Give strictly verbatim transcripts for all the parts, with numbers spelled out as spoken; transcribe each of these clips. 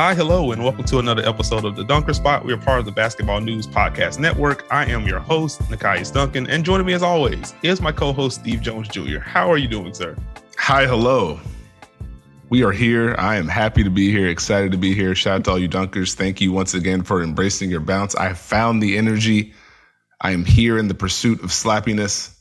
Hi, hello, and welcome to another episode of The Dunker Spot. We are part of the Basketball News Podcast Network. I am your host, Nekias Duncan, and joining me as always is my co-host, Steve Jones Junior How are you doing, sir? Hi, hello. We are here. I am happy to be here, excited to be here. Shout out to all you Dunkers. Thank you once again for embracing your bounce. I have found the energy. I am here in the pursuit of slappiness.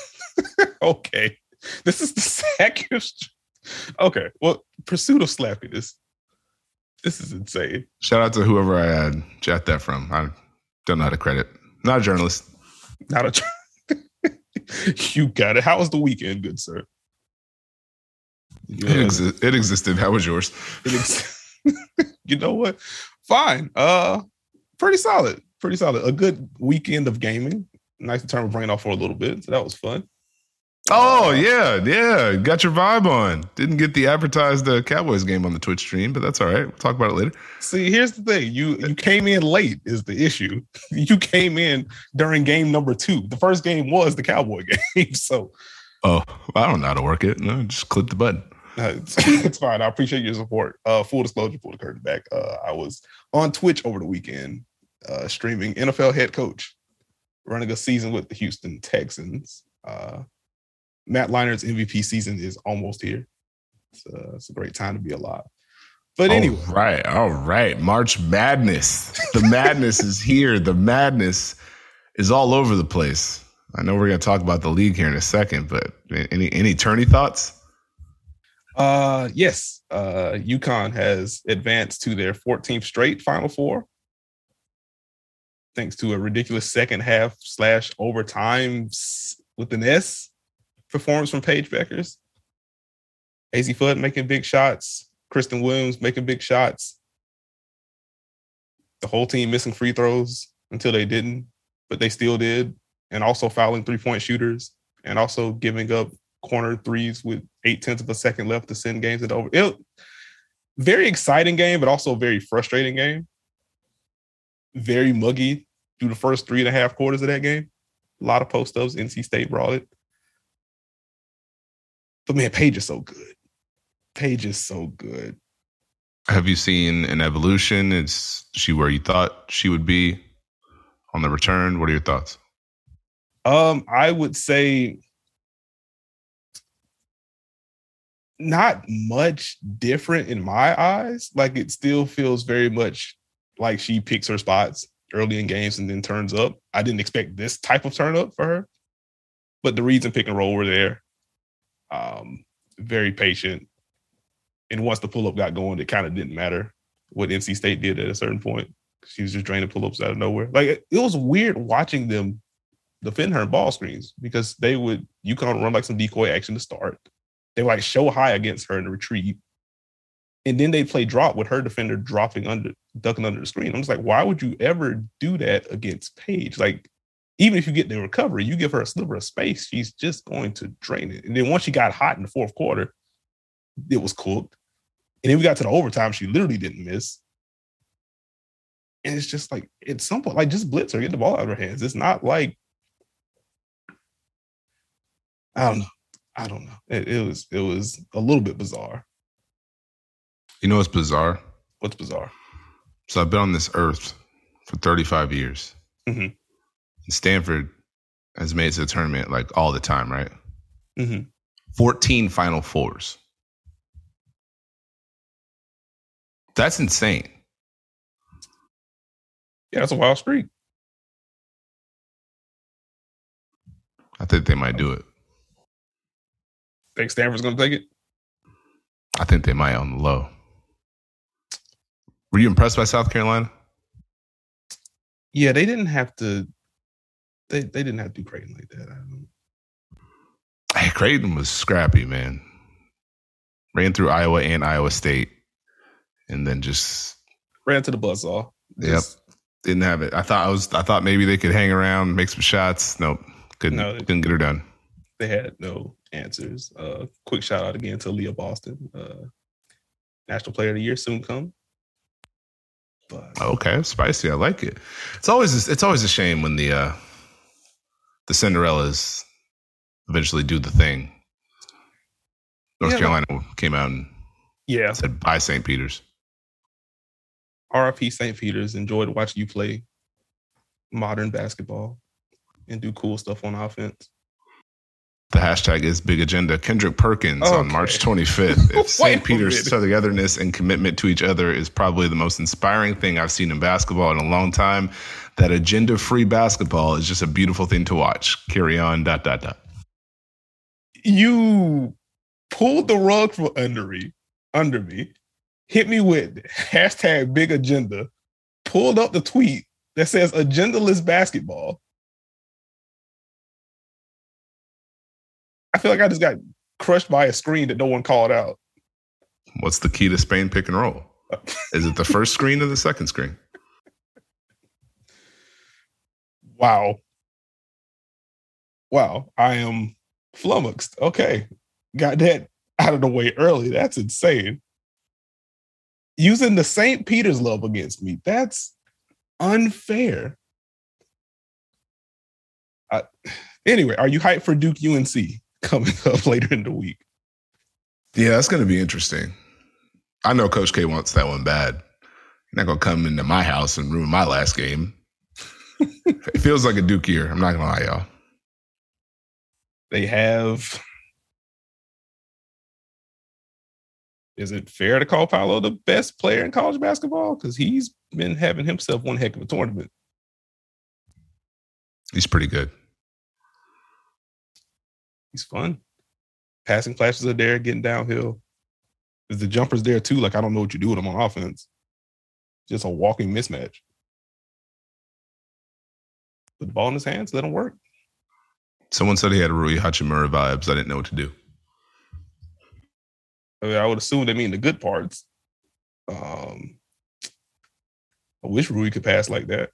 Okay. This is the second. Okay. Well, pursuit of slappiness. This is insane. Shout out to whoever I had got that from. I don't know how to credit. Not a journalist. Not a journalist. You got it. How was the weekend, good sir? Yeah. It, exi- it existed. How was yours? It ex- you know what? Fine. Uh, pretty solid. Pretty solid. A good weekend of gaming. Nice to turn my brain off for a little bit. So that was fun. Oh, yeah, yeah. Got your vibe on. Didn't get the advertised uh, Cowboys game on the Twitch stream, but that's all right. We'll talk about it later. See, here's the thing. You you came in late is the issue. You came in during game number two. The first game was the Cowboy game. So, oh, I don't know how to work it. No, just click the button. Uh, it's, it's fine. I appreciate your support. Uh, full disclosure, pull the curtain back. Uh, I was on Twitch over the weekend uh, streaming N F L head coach running a season with the Houston Texans. Uh, Matt Leinart's M V P season is almost here. It's, uh, it's a great time to be alive. But anyway. All right. All right. March Madness. The madness is here. The madness is all over the place. I know we're going to talk about the league here in a second, but any any tourney thoughts? Uh, yes. Uh, UConn has advanced to their fourteenth straight Final Four. Thanks to a ridiculous second half slash overtime with an S. Performance from Paige Beckers. Azzi Fudd making big shots. Kristen Williams making big shots. The whole team missing free throws until they didn't, but they still did. And also fouling three-point shooters and also giving up corner threes with eight-tenths of a second left to send games at over. It, very exciting game, but also a very frustrating game. Very muggy through the first three and a half quarters of that game. A lot of post-ups. N C State brought it. But man, Paige is so good. Paige is so good. Have you seen an evolution? Is she where you thought she would be on the return? What are your thoughts? Um, I would say not much different in my eyes. Like it still feels very much like she picks her spots early in games and then turns up. I didn't expect this type of turn up for her, but the reads and pick and roll were there. Um, very patient. And once the pull-up got going, it kind of didn't matter what N C State did at a certain point. She was just draining pull-ups out of nowhere. Like, it, it was weird watching them defend her in ball screens because they would, UConn run like some decoy action to start. They would like show high against her in the retreat. And then they'd play drop with her defender dropping under, ducking under the screen. I'm just like, why would you ever do that against Paige? Like, even if you get the recovery, you give her a sliver of space, she's just going to drain it. And then once she got hot in the fourth quarter, it was cooked. And then we got to the overtime, she literally didn't miss. And it's just like, at some point, like just blitz her, get the ball out of her hands. It's not like, I don't know. I don't know. It, it was it was a little bit bizarre. You know what's bizarre? What's bizarre? So I've been on this earth for thirty-five years. Mm-hmm. Stanford has made it to the tournament like all the time, right? Mm-hmm. fourteen Final Fours. That's insane. Yeah, that's a wild streak. I think they might do it. Think Stanford's going to take it? I think they might on the low. Were you impressed by South Carolina? Yeah, they didn't have to. They they didn't have to do Creighton like that. I don't know. Hey, Creighton was scrappy, man. Ran through Iowa and Iowa State, and then just ran to the buzzsaw. Just, yep, didn't have it. I thought I was. I thought maybe they could hang around, make some shots. Nope, couldn't. No, they, couldn't get her done. They had no answers. Uh, quick shout out again to Leah Boston, uh, National Player of the Year soon come. But okay, spicy. I like it. It's always it's always a shame when the uh, the Cinderellas eventually do the thing. North yeah, Carolina came out and yeah said bye Saint Peter's. R I P Saint Peter's. Enjoyed watching you play modern basketball and do cool stuff on offense. The hashtag is Big Agenda. Kendrick Perkins okay. on March twenty-fifth. If Saint Peter's togetherness and commitment to each other is probably the most inspiring thing I've seen in basketball in a long time, that agenda-free basketball is just a beautiful thing to watch. Carry on, dot, dot, dot. You pulled the rug from under me, under me, hit me with hashtag Big Agenda, pulled up the tweet that says agendaless basketball. I feel like I just got crushed by a screen that no one called out. What's the key to Spain pick and roll? Is it the first screen or the second screen? Wow. Wow. I am flummoxed. Okay. Got that out of the way early. That's insane. Using the Saint Peter's love against me. That's unfair. I, anyway, are you hyped for Duke U N C coming up later in the week? Yeah, that's going to be interesting. I know Coach K wants that one bad. He's not going to come into my house and ruin my last game. It feels like a Duke year. I'm not going to lie, y'all. They have... Is it fair to call Paolo the best player in college basketball? Because he's been having himself one heck of a tournament. He's pretty good. He's fun. Passing flashes are there, getting downhill. Is the jumpers there too? Like, I don't know what you do with them on offense. Just a walking mismatch. Put the ball in his hands, let him work. Someone said he had Rui Hachimura vibes. I didn't know what to do. I mean, I would assume they mean the good parts. Um, I wish Rui could pass like that.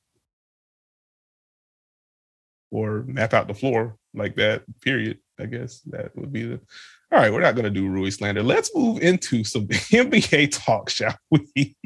Or map out the floor like that, period. I guess that would be the... All right, we're not going to do Rui slander. Let's move into some N B A talk, shall we?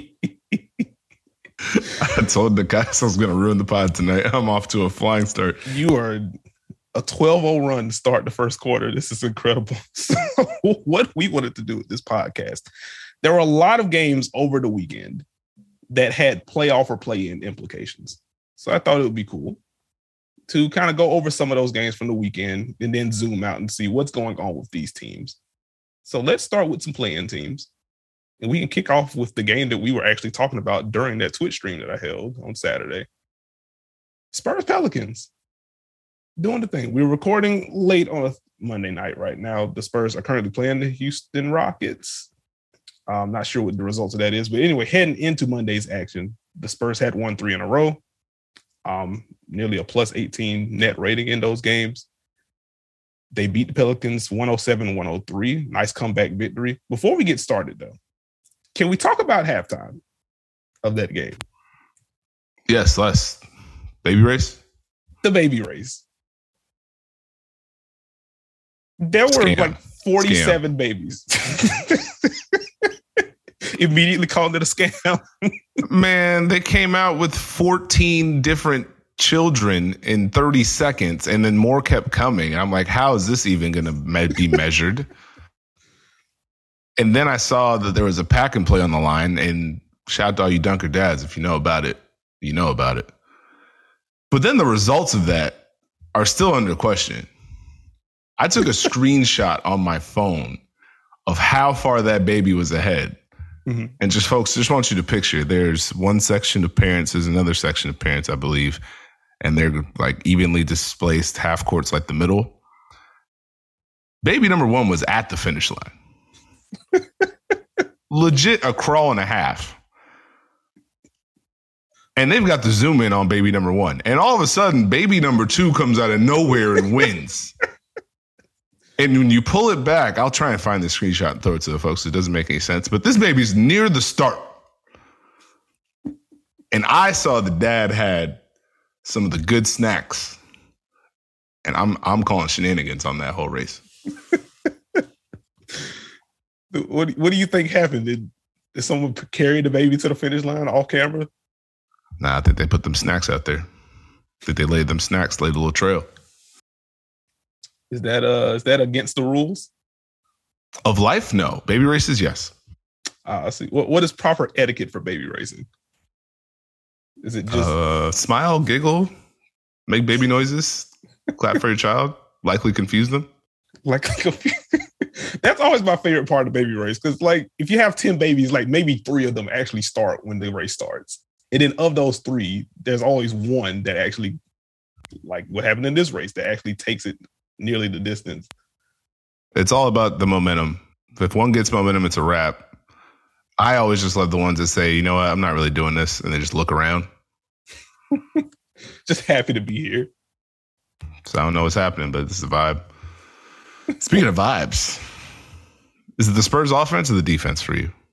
I told the guys I was going to ruin the pod tonight. I'm off to a flying start. You are a twelve oh run to start the first quarter. This is incredible. So what we wanted to do with this podcast, there were a lot of games over the weekend that had playoff or play-in implications. So I thought it would be cool to kind of go over some of those games from the weekend and then zoom out and see what's going on with these teams. So let's start with some play-in teams. And we can kick off with the game that we were actually talking about during that Twitch stream that I held on Saturday. Spurs Pelicans doing the thing. We're recording late on a Monday night right now. The Spurs are currently playing the Houston Rockets. I'm not sure what the results of that is. But anyway, heading into Monday's action, the Spurs had won three in a row. Um, nearly a plus eighteen net rating in those games. They beat the Pelicans one oh seven one oh three. Nice comeback victory. Before we get started, though, can we talk about halftime of that game? Yes, Les. Baby race? The baby race. There were Scam. like forty-seven Scam. babies. Immediately called it a scam. Man, they came out with fourteen different children in thirty seconds, and then more kept coming. I'm like, how is this even going to me- be measured? And then I saw that there was a pack and play on the line, and shout out to all you dunker dads. If you know about it, you know about it. But then the results of that are still under question. I took a screenshot on my phone of how far that baby was ahead. Mm-hmm. And just folks, just want you to picture, there's one section of parents, there's another section of parents, I believe, and they're like evenly displaced half courts like the middle. Baby number one was at the finish line. Legit a crawl and a half. And they've got the zoom in on baby number one. And all of a sudden, baby number two comes out of nowhere and wins. And when you pull it back, I'll try and find the screenshot and throw it to the folks. It doesn't make any sense. But this baby's near the start. And I saw the dad had some of the good snacks. And I'm I'm calling shenanigans on that whole race. What, what do you think happened? Did, did someone carry the baby to the finish line off camera? Nah, I think they put them snacks out there. I think they laid them snacks, laid a little trail. Is that uh is that against the rules of life? No. Baby races, yes. Uh, see. What what is proper etiquette for baby racing? Is it just uh, smile, giggle, make baby noises, clap for your child, likely confuse them? Like, that's always my favorite part of the baby race. Because, like, if you have ten babies, like, maybe three of them actually start when the race starts. And then of those three, there's always one that actually, like what happened in this race, that actually takes it nearly the distance. It's all about the momentum. If one gets momentum, it's a wrap. I always just love the ones that say, you know what, I'm not really doing this. And they just look around. Just happy to be here. So I don't know what's happening, but this is the vibe. Speaking of vibes, is it the Spurs offense or the defense for you?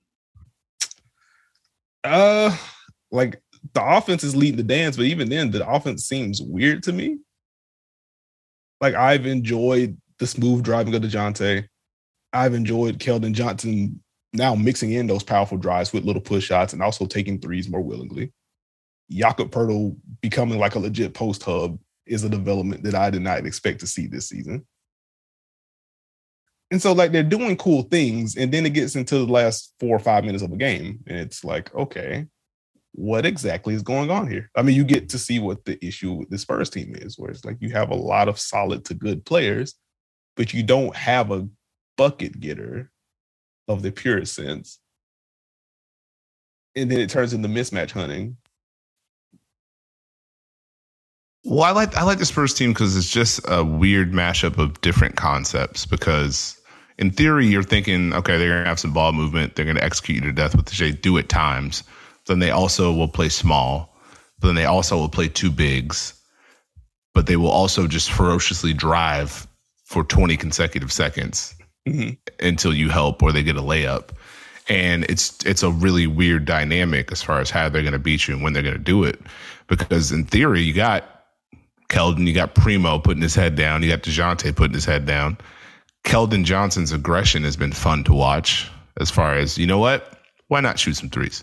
Uh, like the offense is leading the dance, but even then, the offense seems weird to me. Like, I've enjoyed the smooth driving of DeJounte. I've enjoyed Keldon Johnson now mixing in those powerful drives with little push shots and also taking threes more willingly. Jakob Poeltl becoming like a legit post hub is a development that I did not expect to see this season. And so, like, they're doing cool things, and then it gets into the last four or five minutes of a game, and it's like, okay, what exactly is going on here? I mean, you get to see what the issue with the Spurs team is, where it's like you have a lot of solid to good players, but you don't have a bucket getter of the purest sense. And then it turns into mismatch hunting. Well, I like I like the Spurs team because it's just a weird mashup of different concepts. Because in theory, you're thinking, okay, they're going to have some ball movement. They're going to execute you to death, which they do at times. Then they also will play small. But then they also will play two bigs. But they will also just ferociously drive for twenty consecutive seconds mm-hmm. until you help or they get a layup. And it's it's a really weird dynamic as far as how they're going to beat you and when they're going to do it. Because in theory, you got Keldon, you got Primo putting his head down. You got DeJounte putting his head down. Keldon Johnson's aggression has been fun to watch as far as, you know what? Why not shoot some threes?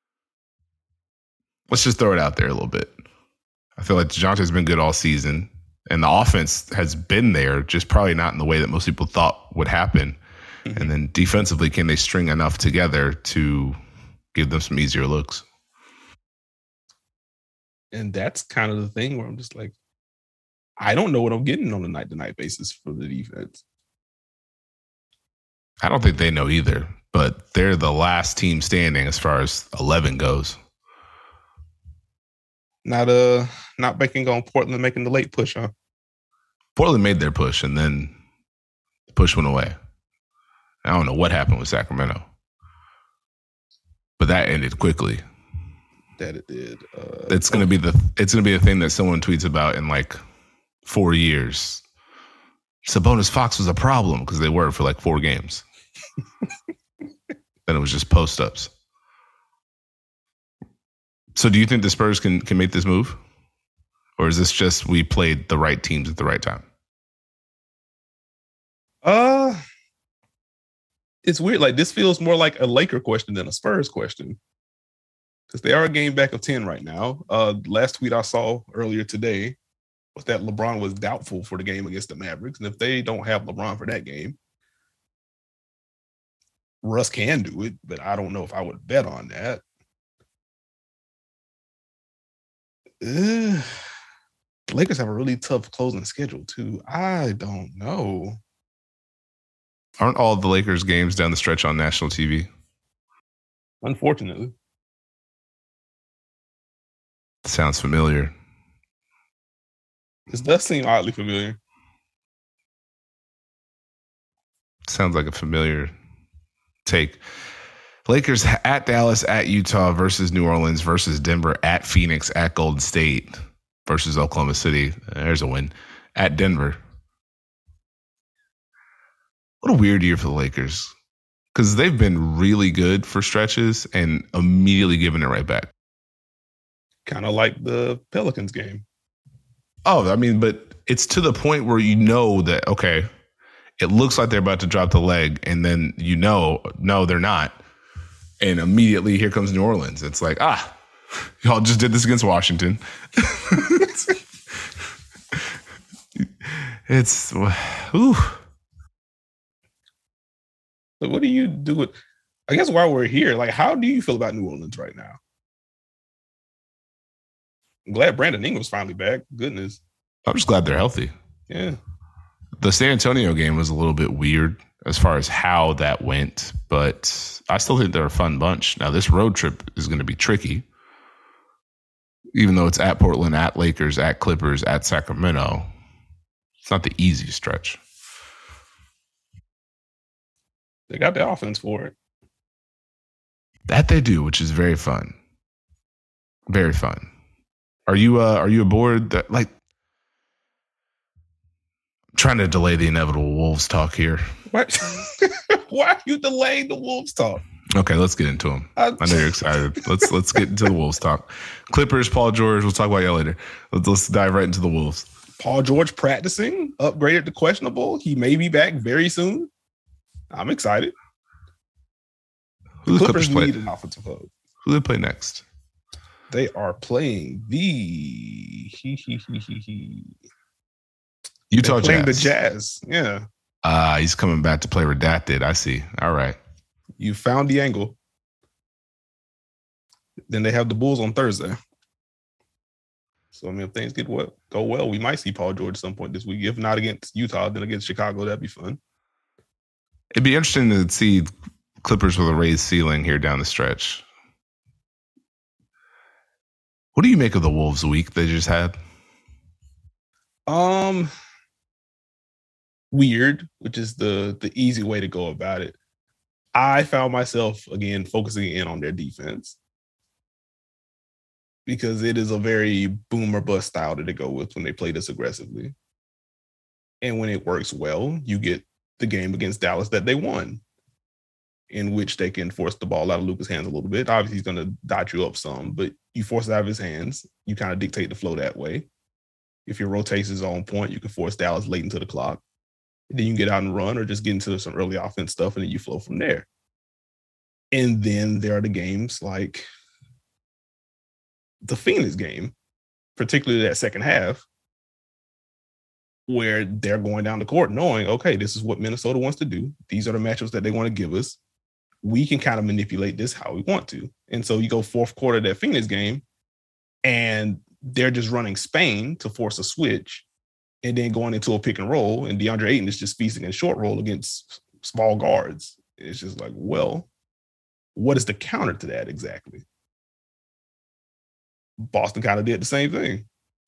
Let's just throw it out there a little bit. I feel like DeJounte's been good all season, and the offense has been there, just probably not in the way that most people thought would happen. Mm-hmm. And then defensively, can they string enough together to give them some easier looks? And that's kind of the thing where I'm just like, I don't know what I'm getting on a night-to-night basis for the defense. I don't think they know either, but they're the last team standing as far as eleven goes. Not uh, not banking on Portland making the late push, huh? Portland made their push, and then the push went away. I don't know what happened with Sacramento, but that ended quickly. That it did. Uh, it's gonna be the it's gonna be a thing that someone tweets about in like four years. Sabonis Fox was a problem because they were for like four games. Then it was just post ups. So, do you think the Spurs can can make this move, or is this just we played the right teams at the right time? Uh, it's weird. Like, this feels more like a Laker question than a Spurs question. Because they are a game back of ten right now. Uh, last tweet I saw earlier today was that LeBron was doubtful for the game against the Mavericks. And if they don't have LeBron for that game, Russ can do it, but I don't know if I would bet on that. Uh, the Lakers have a really tough closing schedule, too. I don't know. Aren't all of the Lakers games down the stretch on national T V? Unfortunately. Sounds familiar. This does seem oddly familiar. Sounds like a familiar take. Lakers at Dallas, at Utah versus New Orleans versus Denver, at Phoenix, at Golden State versus Oklahoma City. There's a win. At Denver. What a weird year for the Lakers. Because they've been really good for stretches and immediately giving it right back. Kind of like the Pelicans game. Oh, I mean, but it's to the point where you know that, okay, it looks like they're about to drop the leg, and then you know, no, they're not. And immediately here comes New Orleans. It's like, ah, y'all just did this against Washington. it's, ooh. So what do you do with, I guess while we're here, like, how do you feel about New Orleans right now? I'm glad Brandon Ingram's finally back. Goodness. I'm just glad they're healthy. Yeah. The San Antonio game was a little bit weird as far as how that went, but I still think they're a fun bunch. Now, this road trip is going to be tricky, even though it's at Portland, at Lakers, at Clippers, at Sacramento. It's not the easiest stretch. They got the offense for it. That they do, which is very fun. Very fun. Are you uh, are you aboard that? Like, I'm trying to delay the inevitable Wolves talk here. What? Why are you delaying the Wolves talk? Okay, let's get into them. I, I know you're excited. Let's let's get into the Wolves talk. Clippers, Paul George. We'll talk about y'all later. Let's, let's dive right into the Wolves. Paul George practicing, upgraded to questionable. He may be back very soon. I'm excited. Who the Clippers, Clippers need play? an offensive hub. Who do they play next? They are playing the he, he, he, he, he. Utah They're playing Jazz. the Jazz. Yeah. Ah, uh, he's coming back to play redacted. I see. All right. You found the angle. Then they have the Bulls on Thursday. So, I mean, if things get well, go well, we might see Paul George at some point this week. If not against Utah, then against Chicago, that'd be fun. It'd be interesting to see Clippers with a raised ceiling here down the stretch. What do you make of the Wolves week they just had? Um, weird, which is the the easy way to go about it. I found myself, again, focusing in on their defense because it is a very boom or bust style that they go with when they play this aggressively. And when it works well, you get the game against Dallas that they won, in which they can force the ball out of Luka's hands a little bit. Obviously, he's going to dot you up some, but you force it out of his hands. You kind of dictate the flow that way. If your rotation is on point, you can force Dallas late into the clock. Then you can get out and run or just get into some early offense stuff, and then you flow from there. And then there are the games like the Phoenix game, particularly that second half, where they're going down the court knowing, okay, this is what Minnesota wants to do. These are the matchups that they want to give us. We can kind of manipulate this how we want to. And so you go fourth quarter of that Phoenix game, and they're just running Spain to force a switch and then going into a pick and roll. And DeAndre Ayton is just feasting in short roll against small guards. It's just like, well, what is the counter to that exactly? Boston kind of did the same thing.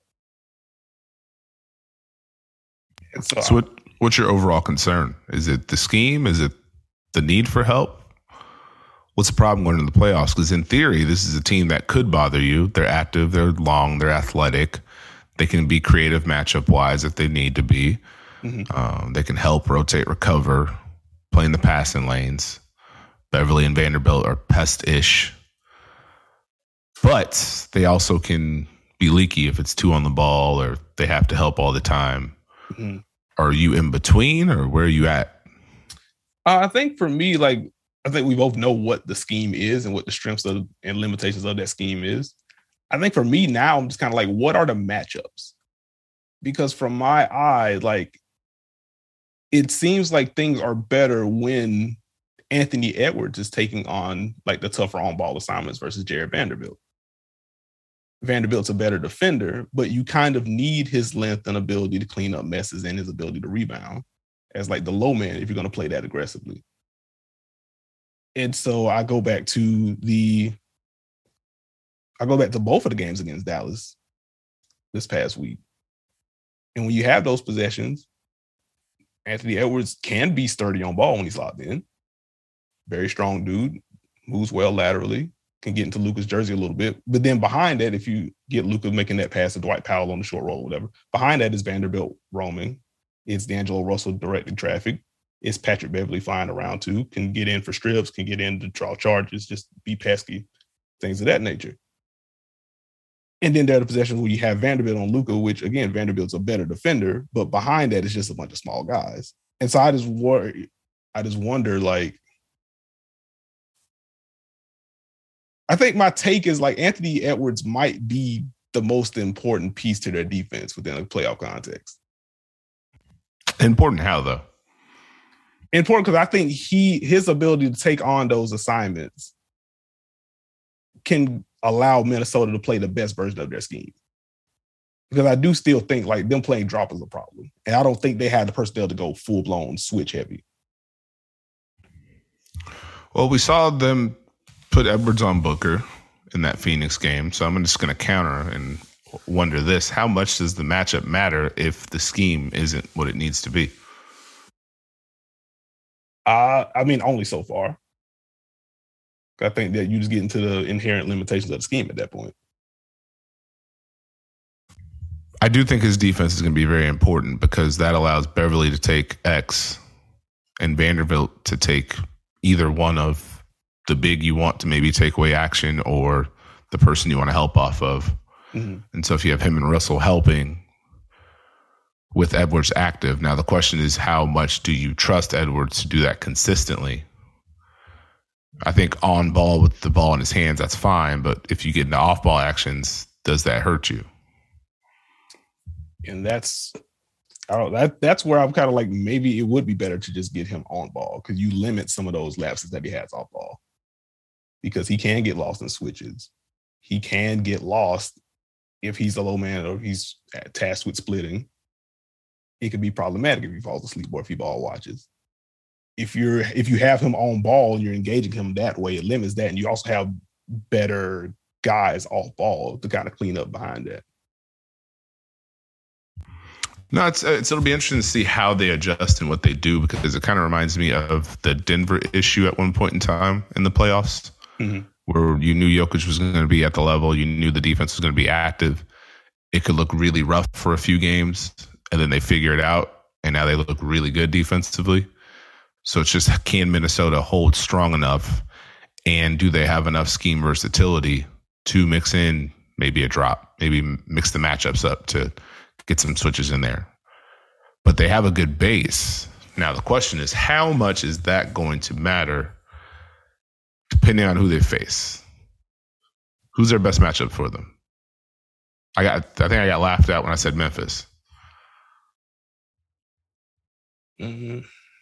And so, so what, what's your overall concern? Is it the scheme? Is it the need for help? What's the problem going into the playoffs? Because in theory, this is a team that could bother you. They're active, they're long, they're athletic. They can be creative matchup-wise if they need to be. Mm-hmm. Um, they can help rotate, recover, play in the passing lanes. Beverly and Vanderbilt are pest-ish. But they also can be leaky if it's two on the ball or they have to help all the time. Mm-hmm. Are you in between or where are you at? Uh, I think for me, like, I think we both know what the scheme is and what the strengths of, and limitations of that scheme is. I think for me now, I'm just kind of like, what are the matchups? Because from my eye, like, it seems like things are better when Anthony Edwards is taking on like the tougher on-ball assignments versus Jared Vanderbilt. Vanderbilt's a better defender, but you kind of need his length and ability to clean up messes and his ability to rebound as like the low man if you're going to play that aggressively. And so I go back to the, I go back to both of the games against Dallas this past week. And when you have those possessions, Anthony Edwards can be sturdy on ball when he's locked in. Very strong dude, moves well laterally, can get into Luka's jersey a little bit. But then behind that, if you get Luka making that pass to Dwight Powell on the short roll or whatever, behind that is Vanderbilt roaming. It's D'Angelo Russell directing traffic. It's Patrick Beverly flying around too, can get in for strips, can get in to draw charges, just be pesky, things of that nature. And then there are the possessions where you have Vanderbilt on Luka, which, again, Vanderbilt's a better defender, but behind that is just a bunch of small guys. And so I just worry, I just wonder, like, I think my take is, like, Anthony Edwards might be the most important piece to their defense within a playoff context. Important how, though? important because I think he his ability to take on those assignments can allow Minnesota to play the best version of their scheme. Because I do still think like them playing drop is a problem. And I don't think they had the personnel to go full blown switch heavy. Well, we saw them put Edwards on Booker in that Phoenix game. So I'm just going to counter and wonder this. How much does the matchup matter if the scheme isn't what it needs to be? Uh, I mean, only so far. I think that you just get into the inherent limitations of the scheme at that point. I do think his defense is going to be very important because that allows Beverly to take X and Vanderbilt to take either one of the big you want to maybe take away action or the person you want to help off of. Mm-hmm. And so if you have him and Russell helping with Edwards active, now the question is how much do you trust Edwards to do that consistently? I think on ball with the ball in his hands, that's fine. But if you get into off ball actions, does that hurt you? And that's, I don't that that's where I'm kind of like, maybe it would be better to just get him on ball because you limit some of those lapses that he has off ball because he can get lost in switches. He can get lost if he's a low man or he's tasked with splitting. It could be problematic if he falls asleep or if he ball watches. If you're if you have him on ball and you're engaging him that way, it limits that, and you also have better guys off ball to kind of clean up behind that. No, it's, it's it'll be interesting to see how they adjust and what they do because it kind of reminds me of the Denver issue at one point in time in the playoffs, mm-hmm. where you knew Jokic was going to be at the level, you knew the defense was going to be active. It could look really rough for a few games, and then they figure it out, and now they look really good defensively. So it's just, can Minnesota hold strong enough, and do they have enough scheme versatility to mix in maybe a drop, maybe mix the matchups up to get some switches in there? But they have a good base. Now the question is, how much is that going to matter depending on who they face? Who's their best matchup for them? I got, I think I got laughed at when I said Memphis. Mm-hmm.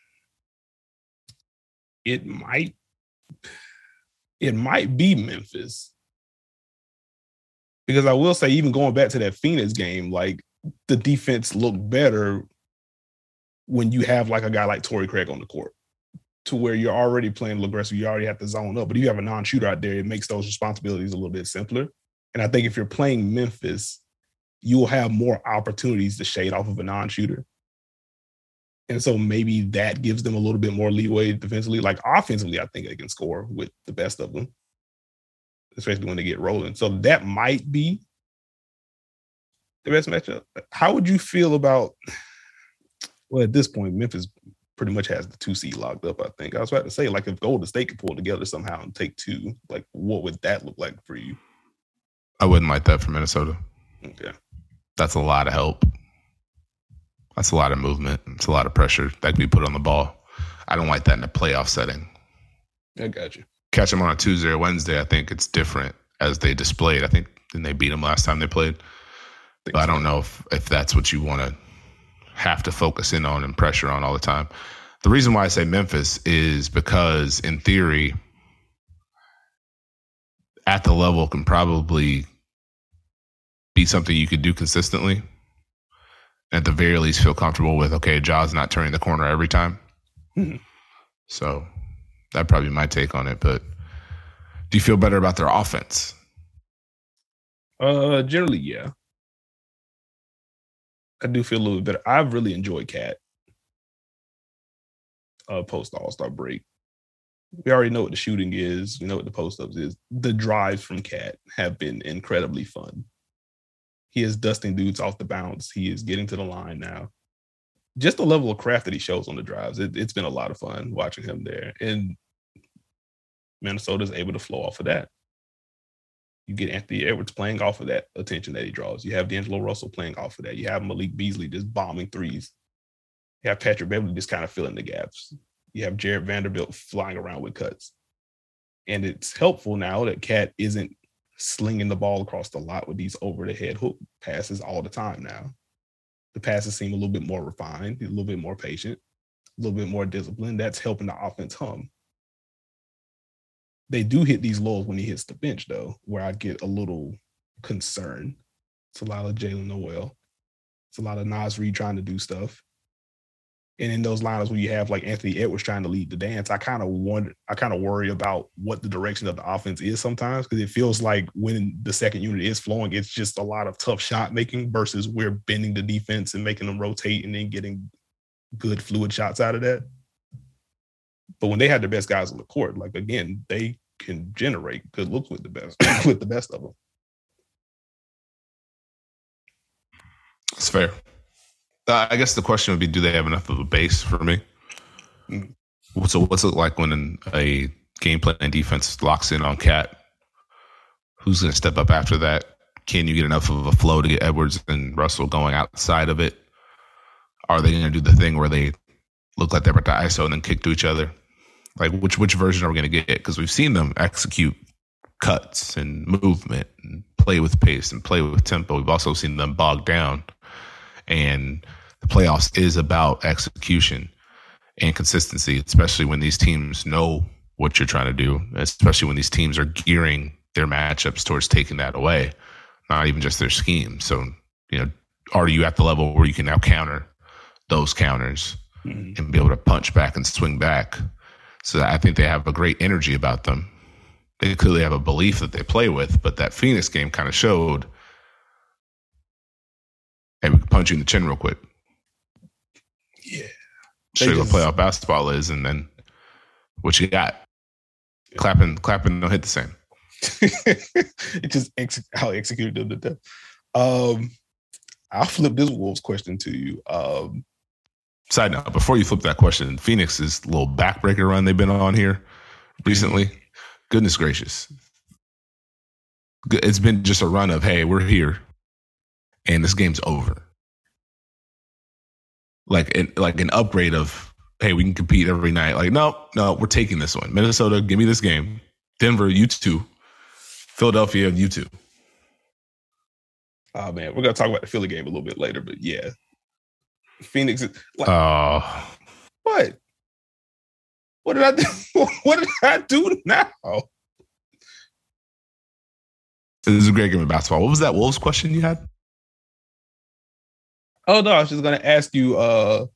It might, it might be Memphis. Because I will say, even going back to that Phoenix game, like the defense looked better when you have like a guy like Torrey Craig on the court, to where you're already playing aggressive. You already have to zone up, but if you have a non-shooter out there, it makes those responsibilities a little bit simpler. And I think if you're playing Memphis, you will have more opportunities to shade off of a non-shooter. And so maybe that gives them a little bit more leeway defensively. Like offensively, I think they can score with the best of them, especially when they get rolling. So that might be the best matchup. How would you feel about, well, at this point, Memphis pretty much has the two seed locked up, I think. I was about to say, like, if Golden State could pull together somehow and take two, like, what would that look like for you? I wouldn't like that for Minnesota. Okay. That's a lot of help. That's a lot of movement. It's a lot of pressure that can be put on the ball. I don't like that in a playoff setting. I got you. Catch them on a Tuesday or Wednesday, I think it's different as they displayed. I think didn't they beat them last time they played? I, but I don't know if, if that's what you want to have to focus in on and pressure on all the time. The reason why I say Memphis is because, in theory, at the level can probably be something you could do consistently. At the very least, feel comfortable with, okay, Ja's not turning the corner every time. Mm-hmm. So that'd probably be my take on it. But do you feel better about their offense? Uh, generally, yeah. I do feel a little bit better. I've really enjoyed Cat uh, post All-Star break. We already know what the shooting is. We know what the post-ups is. The drives from Cat have been incredibly fun. He is dusting dudes off the bounce. He is getting to the line now. Just the level of craft that he shows on the drives. It, it's been a lot of fun watching him there. And Minnesota's able to flow off of that. You get Anthony Edwards playing off of that attention that he draws. You have D'Angelo Russell playing off of that. You have Malik Beasley just bombing threes. You have Patrick Beverly just kind of filling the gaps. You have Jared Vanderbilt flying around with cuts. And it's helpful now that Cat isn't slinging the ball across the lot with these over-the-head hook passes all the time now. The passes seem a little bit more refined, a little bit more patient. a little bit more disciplined. That's helping the offense hum. They do hit these lows when he hits the bench, though, where I get a little concerned. It's a lot of Jalen Noel. It's a lot of Naz Reid trying to do stuff. And in those lineups where you have like Anthony Edwards trying to lead the dance, I kind of wonder, I kind of worry about what the direction of the offense is sometimes, because it feels like when the second unit is flowing, it's just a lot of tough shot making versus we're bending the defense and making them rotate and then getting good fluid shots out of that. But when they have the best guys on the court, like again, they can generate good looks with the best with the best of them. That's fair. Uh, I guess the question would be, do they have enough of a base for me? Mm-hmm. So what's it like when a game plan defense locks in on Cat? Who's going to step up after that? Can you get enough of a flow to get Edwards and Russell going outside of it? Are they going to do the thing where they look like they're about to I S O and then kick to each other? Like, which which version are we going to get? Because we've seen them execute cuts and movement and play with pace and play with tempo. We've also seen them bog down. And the playoffs is about execution and consistency, especially when these teams know what you're trying to do, especially when these teams are gearing their matchups towards taking that away, not even just their scheme. So, you know, are you at the level where you can now counter those counters mm-hmm. and be able to punch back and swing back? So I think they have a great energy about them. They clearly have a belief that they play with, but that Phoenix game kind of showed, hey, we can punch you in the chin real quick. Yeah. Show you what playoff basketball is, and then what you got. Yeah. Clapping, clapping don't hit the same. It just ex- how executed them to death. Um, I'll flip this Wolves question to you. Um, Side note, before you flip that question, Phoenix's little backbreaker run they've been on here recently, goodness gracious. It's been just a run of, hey, we're here, and this game's over. Like an, like an upgrade of, hey, we can compete every night. Like, no, no, we're taking this one. Minnesota, give me this game. Denver, you two. Philadelphia, you two. Oh, man, we're going to talk about the Philly game a little bit later, but yeah. Phoenix is like, uh, what? What did I do? What did I do now? This is a great game of basketball. What was that Wolves question you had? Oh, no, I was just going to ask you, uh,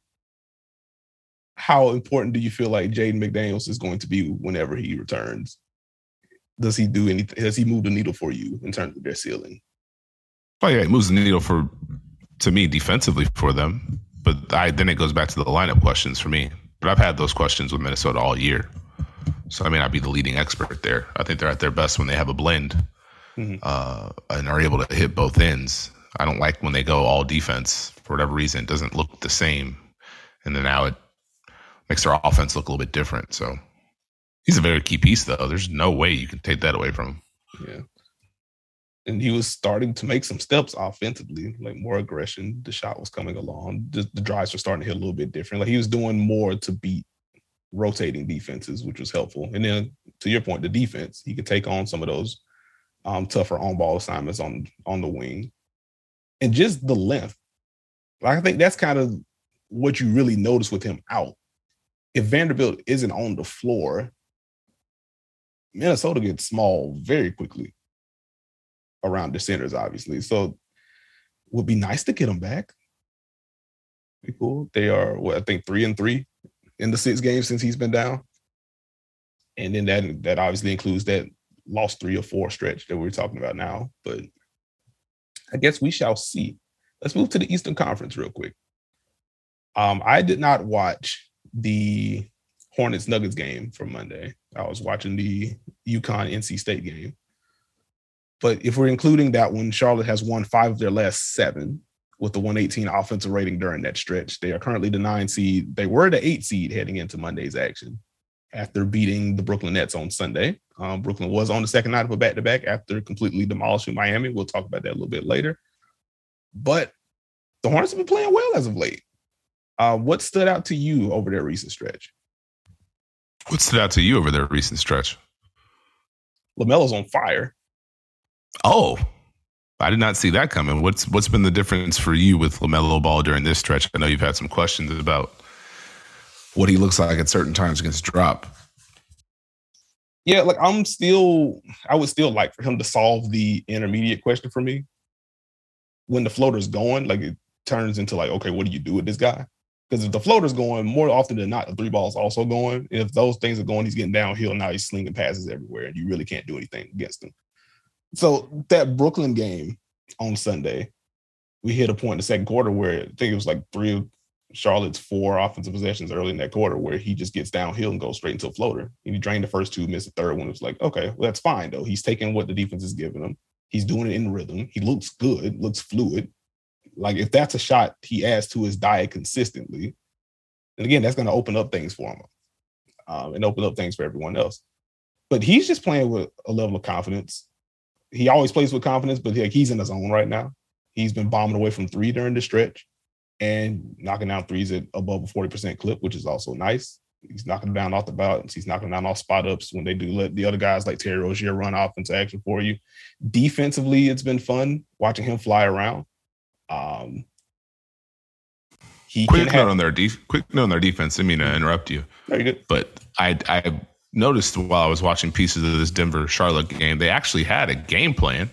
how important do you feel like Jaden McDaniels is going to be whenever he returns? Does he do anything? Does he move the needle for you in terms of their ceiling? Oh, yeah, he moves the needle for, to me, defensively for them. But I, then it goes back to the lineup questions for me. But I've had those questions with Minnesota all year. So I may not be the leading expert there. I think they're at their best when they have a blend mm-hmm. uh, and are able to hit both ends. I don't like when they go all defense for whatever reason. It doesn't look the same. And then now it makes their offense look a little bit different. So he's a very key piece, though. There's no way you can take that away from him. Yeah. And he was starting to make some steps offensively, like more aggression. The shot was coming along. The, the drives were starting to hit a little bit different. Like he was doing more to beat rotating defenses, which was helpful. And then to your point, the defense, he could take on some of those um, tougher on-ball assignments on, on the wing. And just the length. Like, I think that's kind of what you really notice with him out. If Vanderbilt isn't on the floor, Minnesota gets small very quickly around the centers, obviously. So it would be nice to get them back. Be cool. They are, what, I think three and three in the six games since he's been down. And then that that obviously includes that lost three or four stretch that we're talking about now. But I guess we shall see. Let's move to the Eastern Conference real quick. Um, I did not watch the Hornets Nuggets game from Monday. I was watching the UConn N C State game. But if we're including that one, Charlotte has won five of their last seven with the one eighteen offensive rating during that stretch. They are currently the nine seed. They were the eight seed heading into Monday's action after beating the Brooklyn Nets on Sunday. Um, Brooklyn was on the second night of a back-to-back after completely demolishing Miami. We'll talk about that a little bit later. But the Hornets have been playing well as of late. Uh, what stood out to you over their recent stretch? What stood out to you over their recent stretch? LaMelo's on fire. Oh, I did not see that coming. What's what's been the difference for you with LaMelo Ball during this stretch? I know you've had some questions about what he looks like at certain times against drop. Yeah, like I'm still, I would still like for him to solve the intermediate question for me. When the floater's going, like it turns into like, okay, what do you do with this guy? Because if the floater's going, more often than not, the three ball's also going. And if those things are going, he's getting downhill. Now he's slinging passes everywhere, and you really can't do anything against him. So that Brooklyn game on Sunday, we hit a point in the second quarter where I think it was like three of Charlotte's four offensive possessions early in that quarter where he just gets downhill and goes straight into a floater. And he drained the first two, missed the third one. It was like, okay, well, that's fine, though. He's taking what the defense is giving him. He's doing it in rhythm. He looks good, looks fluid. Like, if that's a shot he adds to his diet consistently, and again, that's going to open up things for him um, and open up things for everyone else. But he's just playing with a level of confidence. He always plays with confidence, but like, he's in his zone right now. He's been bombing away from three during the stretch and knocking down threes at above a forty percent clip, which is also nice. He's knocking them down off the bounce. He's knocking them down off spot ups when they do let the other guys like Terry Rozier run offensive action for you. Defensively, it's been fun watching him fly around. Um, he quick note have, on their def- quick note on their defense. I mean to interrupt you. Very good. But I I noticed while I was watching pieces of this Denver Charlotte game, they actually had a game plan.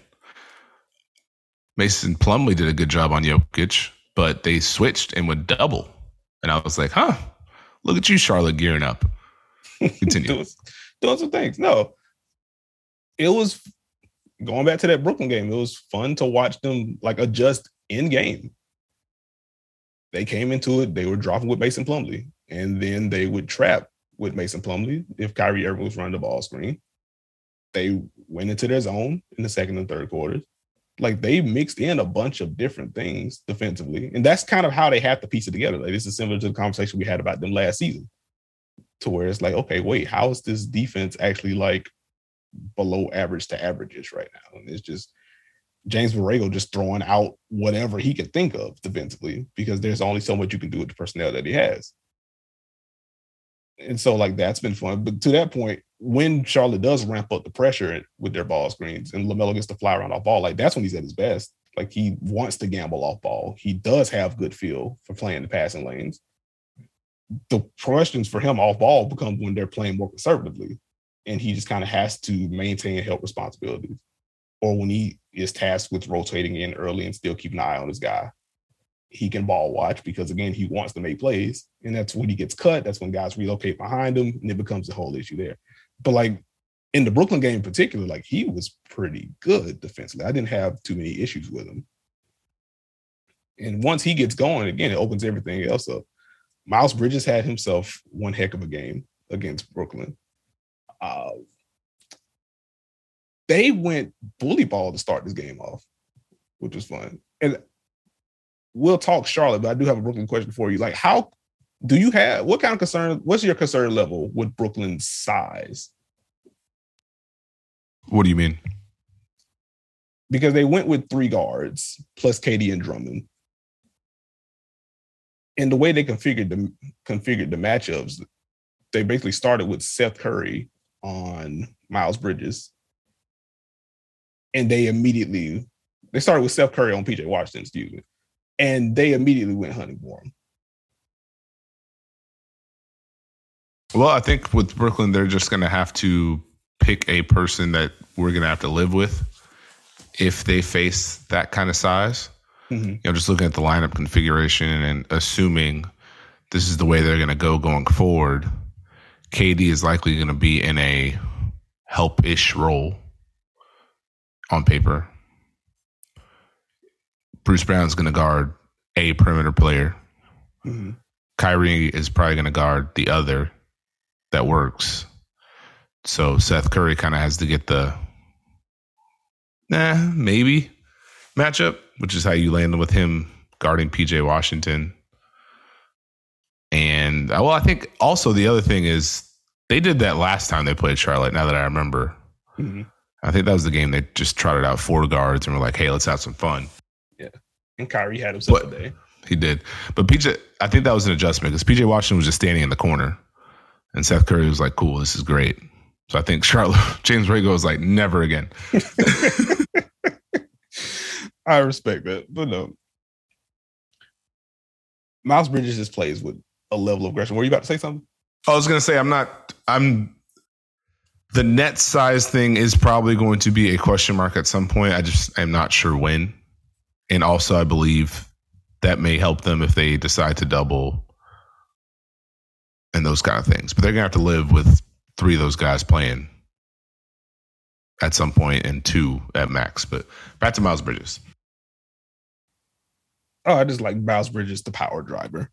Mason Plumlee did a good job on Jokic, but they switched and went double. And I was like, huh, look at you, Charlotte, gearing up. Continue. doing, doing some things. No, it was going back to that Brooklyn game. It was fun to watch them like adjust in game. They came into it, they were dropping with Mason Plumlee, and then they would trap with Mason Plumlee if Kyrie Irving was running the ball screen. They went into their zone in the second and third quarters. Like, they mixed in a bunch of different things defensively. And that's kind of how they have to piece it together. Like, this is similar to the conversation we had about them last season, to where it's like, okay, wait, how is this defense actually like below average to averages right now? And it's just James Borrego just throwing out whatever he could think of defensively, because there's only so much you can do with the personnel that he has. And so, like, that's been fun. But to that point, when Charlotte does ramp up the pressure with their ball screens and LaMelo gets to fly around off ball, like, that's when he's at his best. Like, he wants to gamble off ball. He does have good feel for playing the passing lanes. The questions for him off ball become when they're playing more conservatively, and he just kind of has to maintain help responsibilities. Or when he is tasked with rotating in early and still keeping an eye on his guy, he can ball watch, because, again, he wants to make plays. And that's when he gets cut. That's when guys relocate behind him, and it becomes a whole issue there. But, like, in the Brooklyn game in particular, like, he was pretty good defensively. I didn't have too many issues with him. And once he gets going, again, it opens everything else up. Miles Bridges had himself one heck of a game against Brooklyn. Uh, they went bully ball to start this game off, which was fun. And we'll talk Charlotte, but I do have a Brooklyn question for you. Like, how do you have, what kind of concern, what's your concern level with Brooklyn's size? What do you mean? Because they went with three guards plus K D and Drummond. And the way they configured the configured the matchups, they basically started with Seth Curry on Miles Bridges. And they immediately, they started with Seth Curry on P J Washington, excuse me. And they immediately went hunting for him. Well, I think with Brooklyn, they're just going to have to pick a person that we're going to have to live with if they face that kind of size. Mm-hmm. You know, just looking at the lineup configuration and assuming this is the way they're going to go going forward, K D is likely going to be in a help-ish role on paper. Bruce Brown's going to guard a perimeter player. Mm-hmm. Kyrie is probably going to guard the other. That works. So Seth Curry kind of has to get the nah, maybe matchup, which is how you land with him guarding P J Washington. And well, I think also the other thing is they did that last time they played Charlotte. Now that I remember, mm-hmm. I think that was the game they just trotted out four guards and were like, "Hey, let's have some fun." Yeah, and Kyrie had himself a day. He did, but P J, I think that was an adjustment because P J Washington was just standing in the corner. And Seth Curry was like, cool, this is great. So I think Charlotte, James Borrego was like, never again. I respect that. But no. Miles Bridges just plays with a level of aggression. Were you about to say something? I was going to say, I'm not, I'm, the net size thing is probably going to be a question mark at some point. I just am not sure when. And also, I believe that may help them if they decide to double and those kind of things. But they're going to have to live with three of those guys playing at some point and two at max. But back to Miles Bridges. Oh, I just like Miles Bridges, the power driver.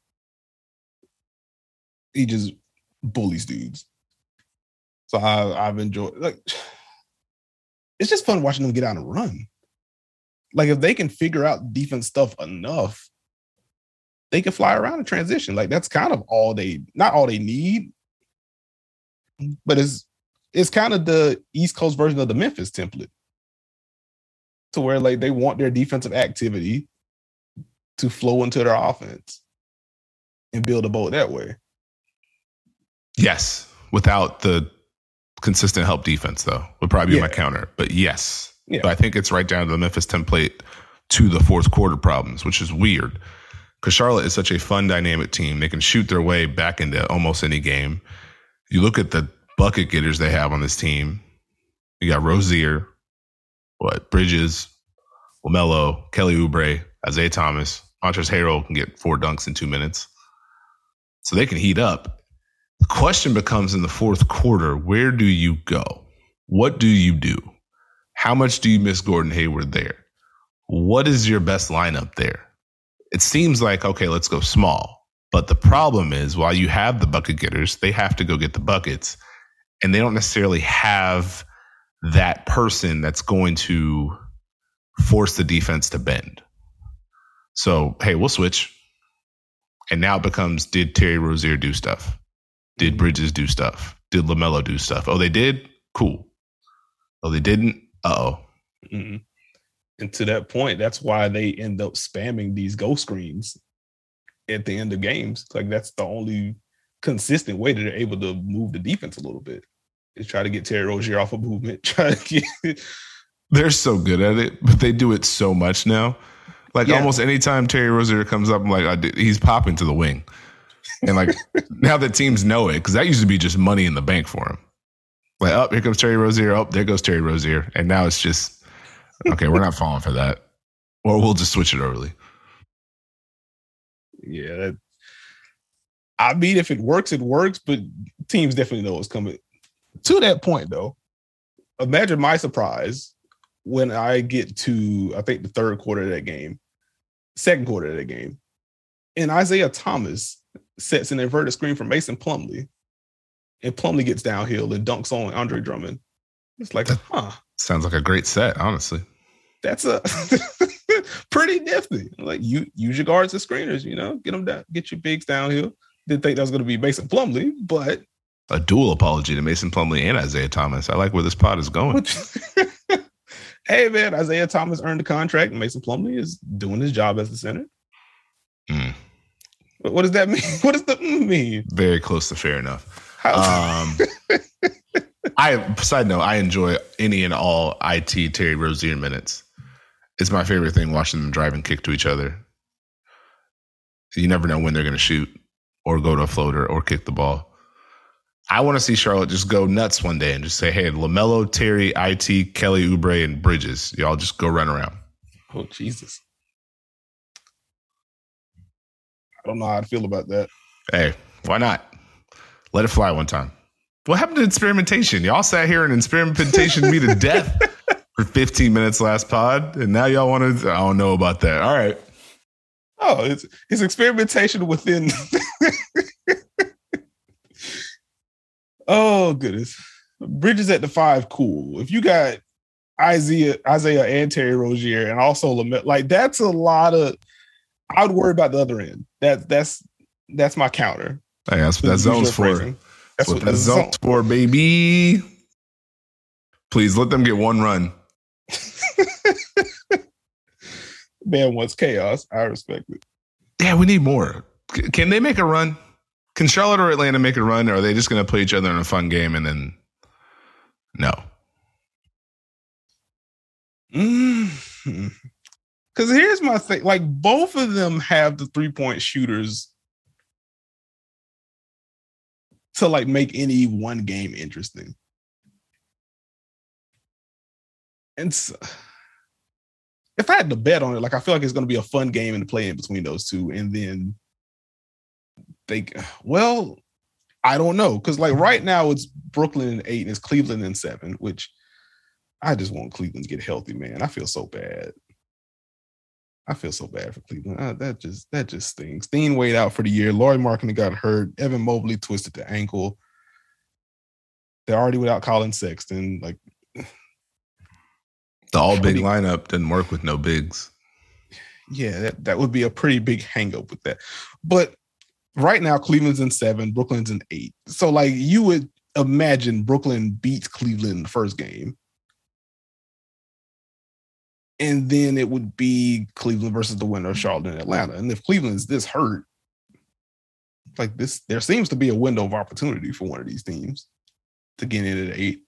He just bullies dudes. So I, I've enjoyed, like, it's just fun watching them get out and run. Like, if they can figure out defense stuff enough, they can fly around and transition. Like, that's kind of all they, not all they need, but it's it's kind of the East Coast version of the Memphis template, to where like they want their defensive activity to flow into their offense and build a boat that way. Yes, without the consistent help defense, though, would probably be yeah. my counter. But yes, yeah. But I think it's right down to the Memphis template to the fourth quarter problems, which is weird because Charlotte is such a fun, dynamic team. They can shoot their way back into almost any game. You look at the bucket getters they have on this team. You got Rozier, what Bridges, LaMelo, Kelly Oubre, Isaiah Thomas, Montrezl Harrell can get four dunks in two minutes, so they can heat up. The question becomes in the fourth quarter, where do you go? What do you do? How much do you miss Gordon Hayward there? What is your best lineup there? It seems like, okay, let's go small. But the problem is, while you have the bucket getters, they have to go get the buckets. And they don't necessarily have that person that's going to force the defense to bend. So, hey, we'll switch. And now it becomes, did Terry Rozier do stuff? Did Bridges do stuff? Did LaMelo do stuff? Oh, they did? Cool. Oh, they didn't? Uh-oh. Mm-hmm. And to that point, that's why they end up spamming these ghost screens at the end of games. Like, that's the only consistent way that they're able to move the defense a little bit, is try to get Terry Rozier off of movement. Try to get... They're so good at it, but they do it so much now. Like, yeah. Almost anytime Terry Rozier comes up, I'm like, I did, he's popping to the wing. And like now that teams know it, because that used to be just money in the bank for him. Like, oh, here comes Terry Rozier. Oh, there goes Terry Rozier. And now it's just, okay, we're not falling for that. Or we'll just switch it early. Yeah. That, I mean, if it works, it works, but teams definitely know it's coming. To that point, though, imagine my surprise when I get to, I think, the third quarter of that game, second quarter of that game, and Isaiah Thomas sets an inverted screen from Mason Plumlee, and Plumlee gets downhill and dunks on Andre Drummond. It's like, that huh. Sounds like a great set, honestly. That's a pretty nifty. Like, you use your guards as screeners, you know, get them down, get your bigs downhill. Didn't think that was going to be Mason Plumlee, but a dual apology to Mason Plumlee and Isaiah Thomas. I like where this pod is going. Hey, man, Isaiah Thomas earned a contract, and Mason Plumlee is doing his job as the center. Mm. What does that mean? What does that mean? Very close to fair enough. Um, I side note, I enjoy any and all I T Terry Rozier minutes. It's my favorite thing watching them drive and kick to each other. You never know when they're going to shoot or go to a floater or kick the ball. I want to see Charlotte just go nuts one day and just say, hey, LaMelo, Terry, I T, Kelly Oubre, and Bridges, y'all just go run around. Oh, Jesus. I don't know how I feel about that. Hey, why not? Let it fly one time. What happened to experimentation? Y'all sat here and experimentation me to death for fifteen minutes last pod, and now y'all want to, I don't know about that. All right. Oh, it's, it's experimentation within. Oh, goodness. Bridges at the five, cool. If you got Isaiah, Isaiah and Terry Rozier and also LaMelo, like, that's a lot of, I would worry about the other end. That, that's that's my counter. Hey, that's what that zone's for. That's, that's what, what that zone's zone. for, baby. Please let them get one run. Man wants chaos. I respect it. Yeah, we need more. C- can they make a run? Can Charlotte or Atlanta make a run? Or are they just going to play each other in a fun game and then no? Mm-hmm. Because here's my thing. Like, both of them have the three-point shooters to like make any one game interesting. And so, if I had to bet on it, like I feel like it's going to be a fun game and play in between those two, and then they, well, I don't know, because like right now it's Brooklyn in eight and it's Cleveland in seven, which I just want Cleveland to get healthy, man. I feel so bad. I feel so bad for Cleveland. Uh, that just that just stings. Dean Wade out for the year. Lauri Markkanen got hurt. Evan Mobley twisted the ankle. They're already without Colin Sexton. Like the all big lineup didn't work with no bigs. Yeah, that, that would be a pretty big hang up with that. But right now, Cleveland's in seven, Brooklyn's in eight. So like you would imagine Brooklyn beats Cleveland in the first game. And then it would be Cleveland versus the winner of Charlotte and Atlanta. And if Cleveland's this hurt, like this, there seems to be a window of opportunity for one of these teams to get in at eight.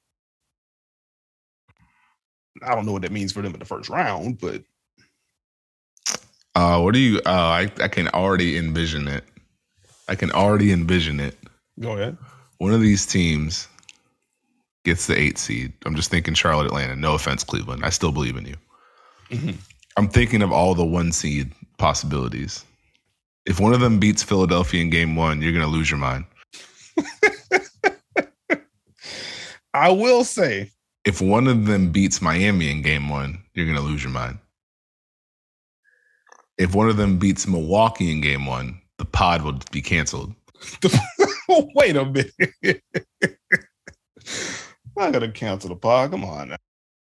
I don't know what that means for them in the first round, but uh, what do you? Uh, I I can already envision it. I can already envision it. Go ahead. One of these teams gets the eight seed. I'm just thinking Charlotte, Atlanta. No offense, Cleveland. I still believe in you. Mm-hmm. I'm thinking of all the one seed possibilities. If one of them beats Philadelphia in game one, you're going to lose your mind. I will say, if one of them beats Miami in game one, you're going to lose your mind. If one of them beats Milwaukee in game one, the pod will be canceled. Wait a minute. I'm not going to cancel the pod. Come on now.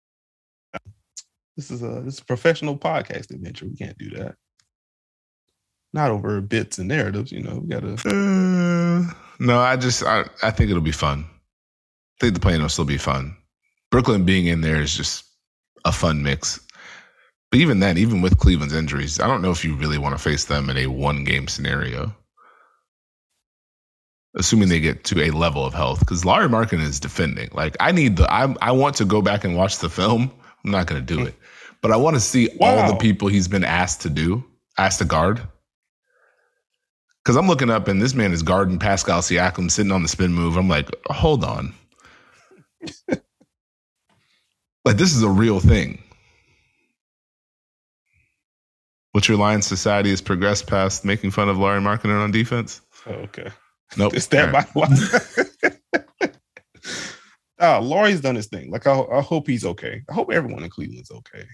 This is a this is a professional podcasting venture. We can't do that. Not over bits and narratives, you know. We gotta. Uh, no, I just I, I think it'll be fun. I think the play-in will still be fun. Brooklyn being in there is just a fun mix. But even then, even with Cleveland's injuries, I don't know if you really want to face them in a one-game scenario. Assuming they get to a level of health, because Lauri Markkanen is defending. Like I need the I I want to go back and watch the film. I'm not going to do it. But I want to see wow. all the people he's been asked to do, asked to guard. Because I'm looking up and this man is guarding Pascal Siakam sitting on the spin move. I'm like, hold on. Like, this is a real thing. What's your line? Society has progressed past making fun of Lauri Markkanen on defense? Oh, okay. Nope. Is that right. my line? Uh, Lauri's done his thing. Like, I, I hope he's okay. I hope everyone in Cleveland's okay.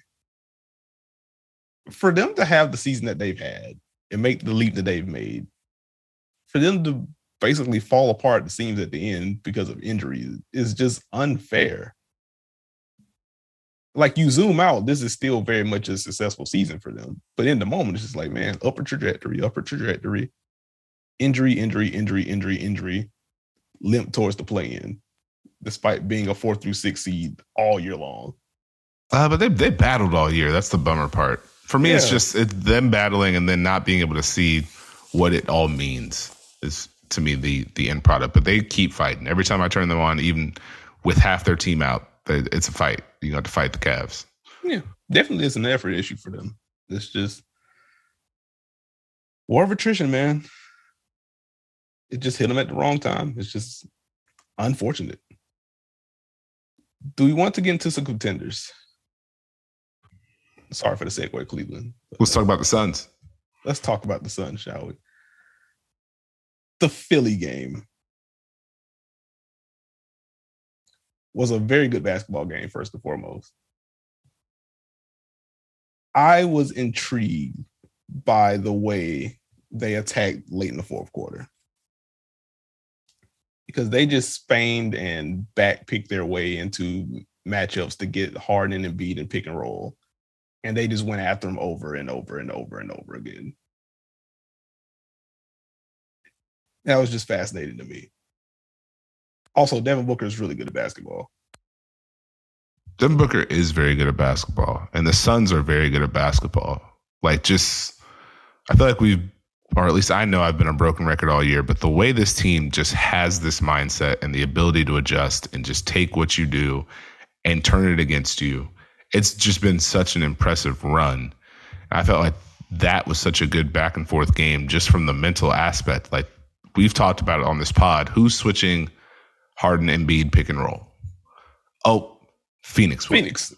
For them to have the season that they've had and make the leap that they've made, for them to basically fall apart, it seems, at the end because of injuries, is just unfair. Like, you zoom out, this is still very much a successful season for them. But in the moment, it's just like, man, upper trajectory, upper trajectory, injury, injury, injury, injury, injury, limp towards the play-in, despite being a four through six seed all year long. Uh, but they they battled all year. That's the bummer part. For me, yeah. it's just it's them battling and then not being able to see what it all means is, to me, the the end product. But they keep fighting. Every time I turn them on, even with half their team out, it's a fight. You have to fight the Cavs. Yeah, definitely it's an effort issue for them. It's just war of attrition, man. It just hit them at the wrong time. It's just unfortunate. Do we want to get into some contenders? Sorry for the segue, Cleveland. Let's talk about the Suns. Let's talk about the Suns, shall we? The Philly game was a very good basketball game, first and foremost. I was intrigued by the way they attacked late in the fourth quarter, because they just spanned and backpicked their way into matchups to get Harden and Embiid and pick and roll. And they just went after them over and over and over and over again. That was just fascinating to me. Also, Devin Booker is really good at basketball. Devin Booker is very good at basketball. And the Suns are very good at basketball. Like, just, I feel like we've, or at least I know I've been a broken record all year, but the way this team just has this mindset and the ability to adjust and just take what you do and turn it against you, it's just been such an impressive run. I felt like that was such a good back and forth game just from the mental aspect. Like, we've talked about it on this pod. Who's switching Harden and Embiid pick and roll? Oh, Phoenix. Phoenix.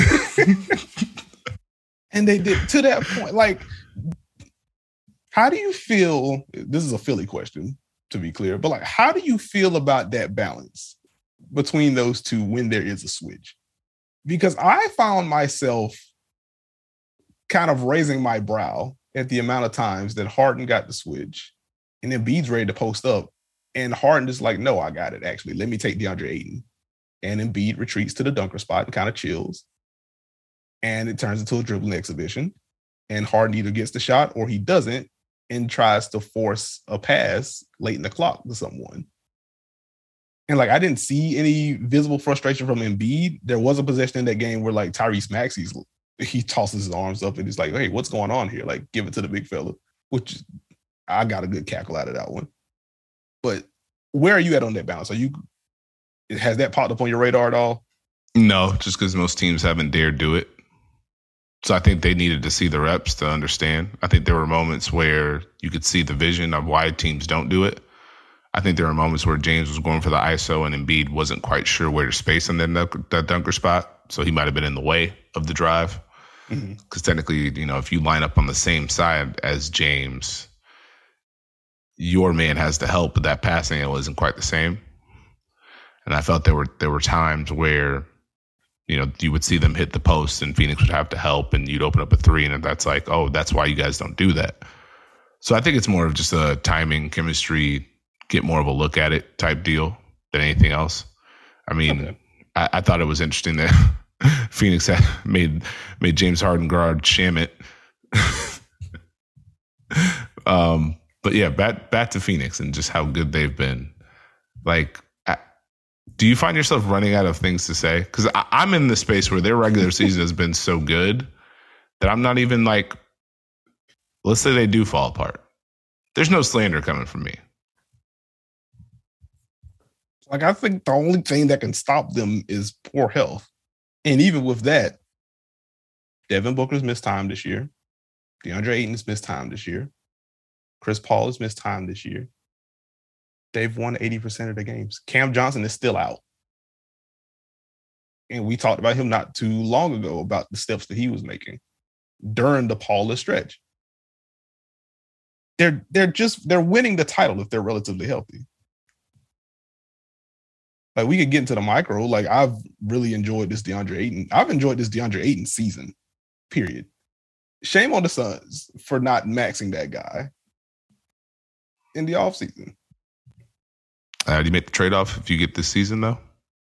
And they did to that point. Like, how do you feel? This is a Philly question, to be clear, but like, how do you feel about that balance between those two when there is a switch? Because I found myself kind of raising my brow at the amount of times that Harden got the switch and then Embiid's ready to post up. And Harden is like, no, I got it, actually. Let me take DeAndre Ayton. And Embiid retreats to the dunker spot and kind of chills. And it turns into a dribbling exhibition. And Harden either gets the shot or he doesn't and tries to force a pass late in the clock to someone. And like, I didn't see any visible frustration from Embiid. There was a possession in that game where like Tyrese Maxey's, he tosses his arms up and he's like, hey, what's going on here? Like, give it to the big fella, which I got a good cackle out of that one. But where are you at on that balance? Are you, has that popped up on your radar at all? No, just because most teams haven't dared do it. So I think they needed to see the reps to understand. I think there were moments where you could see the vision of why teams don't do it. I think there were moments where James was going for the I S O and Embiid wasn't quite sure where to space in that, that dunker spot. So he might have been in the way of the drive. Because mm-hmm. technically, you know, if you line up on the same side as James, your man has to help, but that passing angle isn't quite the same. And I felt there were there were times where, you know, you would see them hit the post and Phoenix would have to help and you'd open up a three and that's like, oh, that's why you guys don't do that. So I think it's more of just a timing, chemistry, get more of a look at it type deal than anything else. I mean, okay. I, I thought it was interesting that Phoenix had made made James Harden guard Shamet. um, but yeah, back back to Phoenix and just how good they've been. Like, I, do you find yourself running out of things to say? Because I'm in the space where their regular season has been so good that I'm not even like, let's say they do fall apart. There's no slander coming from me. Like, I think the only thing that can stop them is poor health. And even with that, Devin Booker's missed time this year. DeAndre Ayton's missed time this year. Chris Paul has missed time this year. They've won eighty percent of the games. Cam Johnson is still out. And we talked about him not too long ago about the steps that he was making during the Paula stretch. They're, they're just, they're winning the title if they're relatively healthy. Like, we could get into the micro. Like, I've really enjoyed this DeAndre Ayton. I've enjoyed this DeAndre Ayton season, period. Shame on the Suns for not maxing that guy in the offseason. Uh, do you make the trade-off if you get this season, though?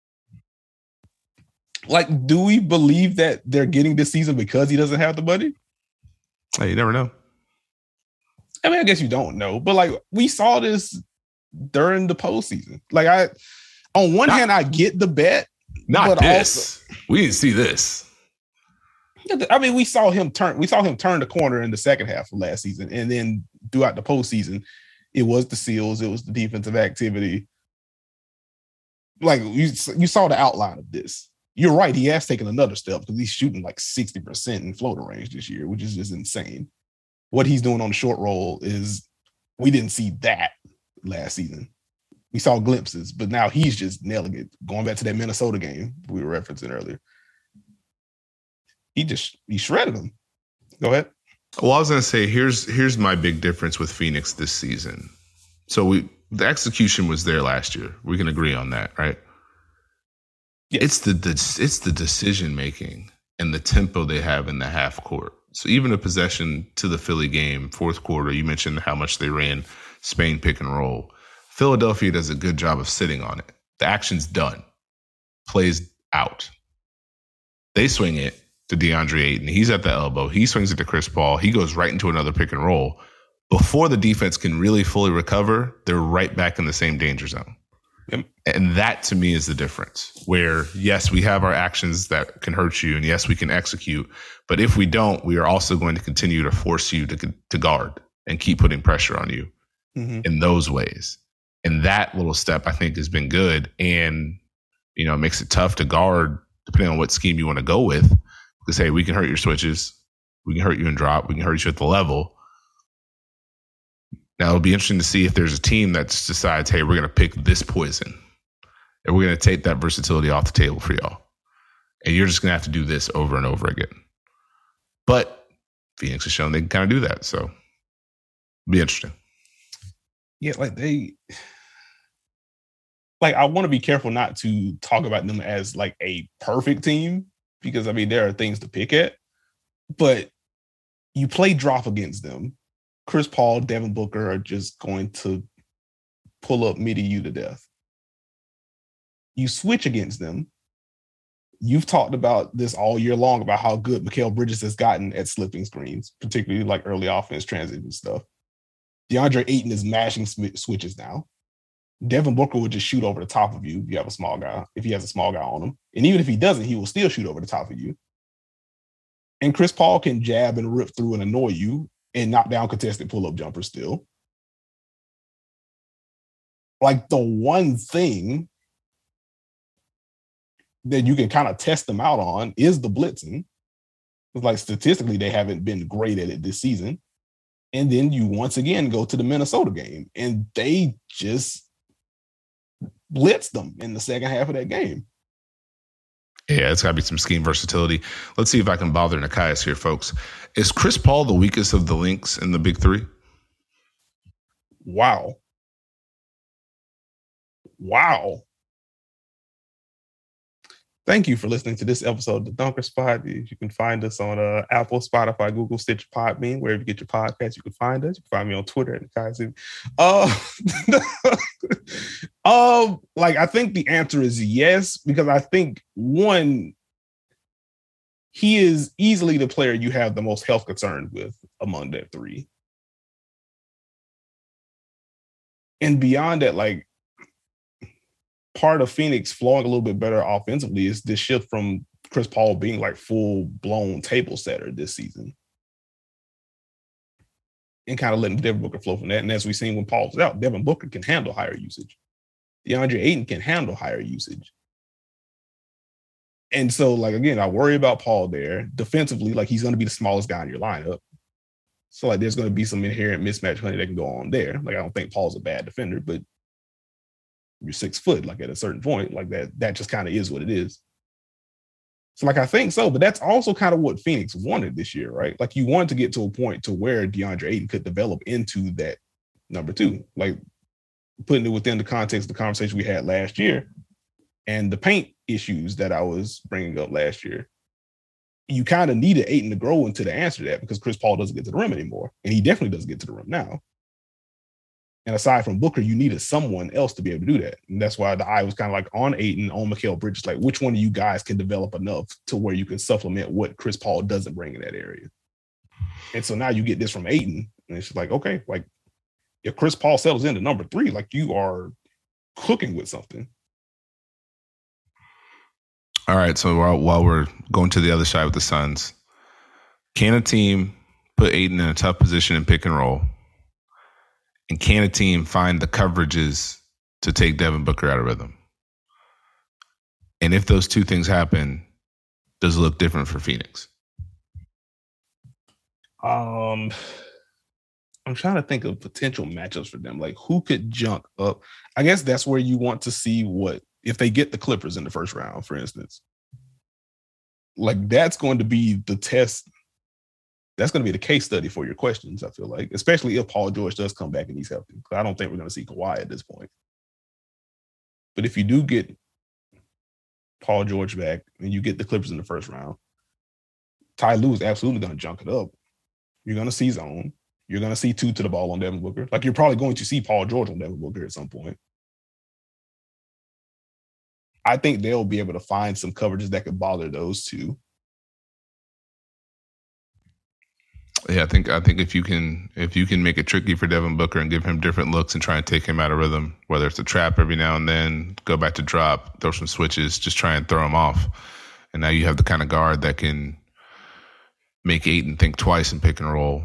Like, do we believe that they're getting this season because he doesn't have the money? Hey, you never know. I mean, I guess you don't know. But, like, we saw this during the postseason. Like, I... On one not, hand, I get the bet. Not but this. Also, we didn't see this. I mean, we saw him turn. We saw him turn the corner in the second half of last season, and then throughout the postseason, it was the seals, it was the defensive activity. Like, you, you saw the outline of this. You're right. He has taken another step because he's shooting like sixty percent in floater range this year, which is just insane. What he's doing on the short roll is we didn't see that last season. We saw glimpses, but now he's just nailing it. Going back to that Minnesota game we were referencing earlier. He just, he shredded him. Go ahead. Well, I was going to say, here's here's my big difference with Phoenix this season. So we the execution was there last year. We can agree on that, right? Yeah. It's the, the it's the decision making and the tempo they have in the half court. So even a possession to the Philly game, fourth quarter, you mentioned how much they ran Spain pick and roll. Philadelphia does a good job of sitting on it. The action's done. Plays out. They swing it to DeAndre Ayton. He's at the elbow. He swings it to Chris Paul. He goes right into another pick and roll. Before the defense can really fully recover, they're right back in the same danger zone. Yep. And that, to me, is the difference. Where, yes, we have our actions that can hurt you, and yes, we can execute. But if we don't, we are also going to continue to force you to, to guard and keep putting pressure on you mm-hmm. in those ways. And that little step, I think, has been good. And, you know, it makes it tough to guard depending on what scheme you want to go with. Because, hey, we can hurt your switches. We can hurt you in drop. We can hurt you at the level. Now, it'll be interesting to see if there's a team that just decides, hey, we're going to pick this poison. And we're going to take that versatility off the table for y'all. And you're just going to have to do this over and over again. But Phoenix has shown they can kind of do that. So it'll be interesting. Yeah, like they... Like, I want to be careful not to talk about them as, like, a perfect team. Because, I mean, there are things to pick at. But you play drop against them. Chris Paul, Devin Booker are just going to pull up midi you to death. You switch against them. You've talked about this all year long about how good Mikal Bridges has gotten at slipping screens, particularly like early offense transition stuff. DeAndre Ayton is mashing sw- switches now. Devin Booker would just shoot over the top of you if you have a small guy, if he has a small guy on him. And even if he doesn't, he will still shoot over the top of you. And Chris Paul can jab and rip through and annoy you and knock down contested pull-up jumpers still. Like, the one thing that you can kind of test them out on is the blitzing. It's like, statistically, they haven't been great at it this season. And then you once again go to the Minnesota game, and they just blitzed them in the second half of that game. Yeah, it's got to be some scheme versatility. Let's see if I can bother Nekias here, folks. Is Chris Paul the weakest of the links in the big three? Wow. Wow. Thank you for listening to this episode of The Dunker Spot. You can find us on uh, Apple, Spotify, Google, Stitcher, Podbean, wherever you get your podcasts, you can find us. You can find me on Twitter at Nekias. Uh, um, like, I think the answer is yes, because I think, one, he is easily the player you have the most health concern with among that three. And beyond that, like, part of Phoenix flowing a little bit better offensively is this shift from Chris Paul being like full-blown table setter this season and kind of letting Devin Booker flow from that. And as we've seen when Paul's out, Devin Booker can handle higher usage. DeAndre Ayton can handle higher usage. And so, like, again, I worry about Paul there. Defensively, like, he's going to be the smallest guy in your lineup. So, like, there's going to be some inherent mismatch honey that can go on there. Like, I don't think Paul's a bad defender, but you're six foot, like, at a certain point, like, that, that just kind of is what it is. So, like, I think so, but that's also kind of what Phoenix wanted this year, right? Like, you wanted to get to a point to where DeAndre Ayton could develop into that number two, like, putting it within the context of the conversation we had last year and the paint issues that I was bringing up last year. You kind of needed Ayton to grow into the answer to that because Chris Paul doesn't get to the rim anymore, and he definitely doesn't get to the rim now. And aside from Booker, you needed someone else to be able to do that. And that's why the eye was kind of like on Ayton, on Mikal Bridges, like, which one of you guys can develop enough to where you can supplement what Chris Paul doesn't bring in that area. And so now you get this from Ayton, and it's like, okay, like, if Chris Paul settles into number three, like, you are cooking with something. All right, so while, while we're going to the other side with the Suns, can a team put Ayton in a tough position in pick and roll? And can a team find the coverages to take Devin Booker out of rhythm? And if those two things happen, does it look different for Phoenix? Um, I'm trying to think of potential matchups for them. Like, who could junk up? I guess that's where you want to see what, if they get the Clippers in the first round, for instance. Like, that's going to be the test. That's going to be the case study for your questions, I feel like, especially if Paul George does come back and he's healthy. I don't think we're going to see Kawhi at this point. But if you do get Paul George back and you get the Clippers in the first round, Ty Lue is absolutely going to junk it up. You're going to see zone. You're going to see two to the ball on Devin Booker. Like, you're probably going to see Paul George on Devin Booker at some point. I think they'll be able to find some coverages that could bother those two. Yeah, I think I think if you can if you can make it tricky for Devin Booker and give him different looks and try and take him out of rhythm, whether it's a trap every now and then, go back to drop, throw some switches, just try and throw him off. And now you have the kind of guard that can make Ayton think twice and pick and roll.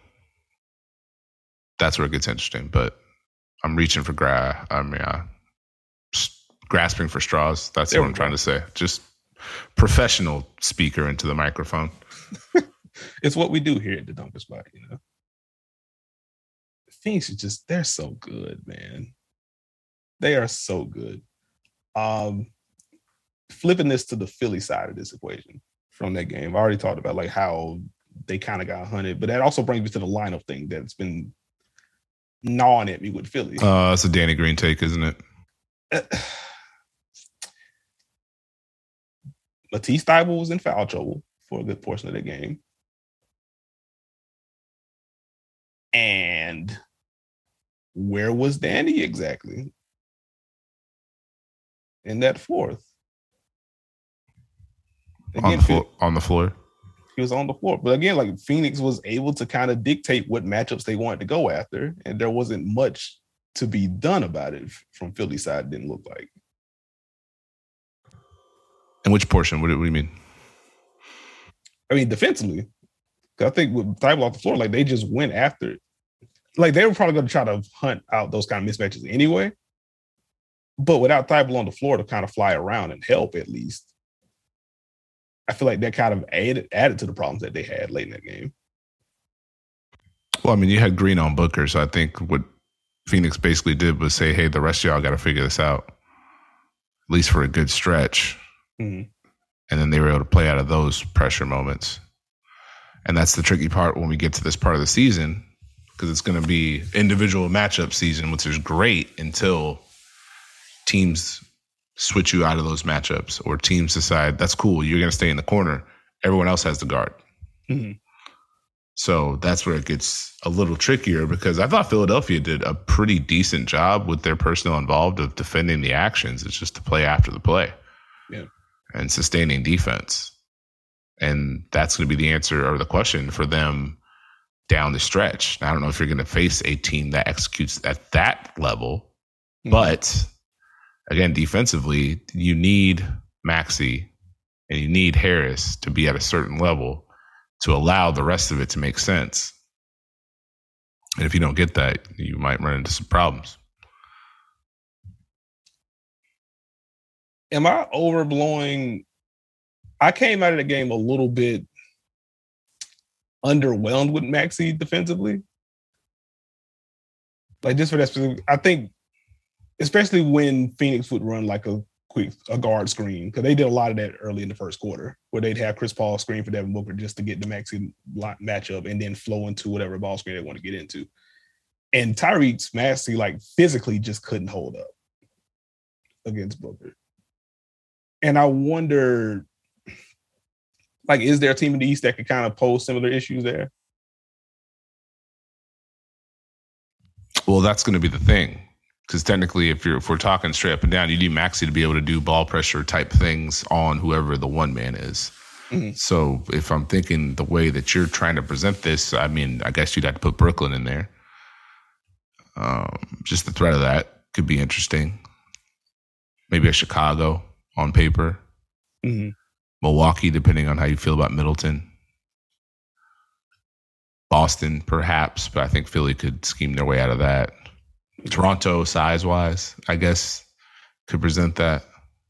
That's where it gets interesting. But I'm reaching for gra- I mean, uh, grasping for straws. That's there what I'm go. trying to say. Just professional speaker into the microphone. It's what we do here at the Dunker Spot, you know. Phoenix is just, they're so good, man. They are so good. Um, flipping this to the Philly side of this equation from that game, I already talked about like how they kind of got hunted, but that also brings me to the lineup thing that's been gnawing at me with Philly. Uh, that's a Danny Green take, isn't it? Uh, Matisse Thybulle was in foul trouble for a good portion of the game. And where was Danny exactly in that fourth? Again, on, the floor, on the floor. He was on the floor. But again, like Phoenix was able to kind of dictate what matchups they wanted to go after. And there wasn't much to be done about it from Philly's side, didn't look like. And which portion? What do, what do you mean? I mean, defensively. I think with Thybulle off the floor, like they just went after it. Like they were probably going to try to hunt out those kind of mismatches anyway. But without Thybulle on the floor to kind of fly around and help at least, I feel like that kind of added, added to the problems that they had late in that game. Well, I mean, you had Green on Booker, so I think what Phoenix basically did was say, hey, the rest of y'all got to figure this out, at least for a good stretch. Mm-hmm. And then they were able to play out of those pressure moments. And that's the tricky part when we get to this part of the season, because it's going to be individual matchup season, which is great until teams switch you out of those matchups or teams decide, that's cool, you're going to stay in the corner. Everyone else has the guard. Mm-hmm. So that's where it gets a little trickier, because I thought Philadelphia did a pretty decent job with their personnel involved of defending the actions. It's just to play after the play. Yeah. And sustaining defense. And that's going to be the answer or the question for them down the stretch. Now, I don't know if you're going to face a team that executes at that level, mm-hmm. but again, defensively, you need Maxey and you need Harris to be at a certain level to allow the rest of it to make sense. And if you don't get that, you might run into some problems. Am I overblowing? I came out of the game a little bit underwhelmed with Maxey defensively. Like just for that specific, I think, especially when Phoenix would run like a quick a guard screen, because they did a lot of that early in the first quarter, where they'd have Chris Paul screen for Devin Booker just to get the Maxey matchup and then flow into whatever ball screen they want to get into. And Tyrese Maxey like physically just couldn't hold up against Booker. And I wonder, like, is there a team in the East that could kind of pose similar issues there? Well, that's going to be the thing. Because technically, if you're if we're talking straight up and down, you need Maxey to be able to do ball pressure type things on whoever the one man is. Mm-hmm. So if I'm thinking the way that you're trying to present this, I mean, I guess you'd have to put Brooklyn in there. Um, just the threat of that could be interesting. Maybe a Chicago on paper. Mm-hmm. Milwaukee, depending on how you feel about Middleton. Boston, perhaps, but I think Philly could scheme their way out of that. Toronto, size-wise, I guess, could present that.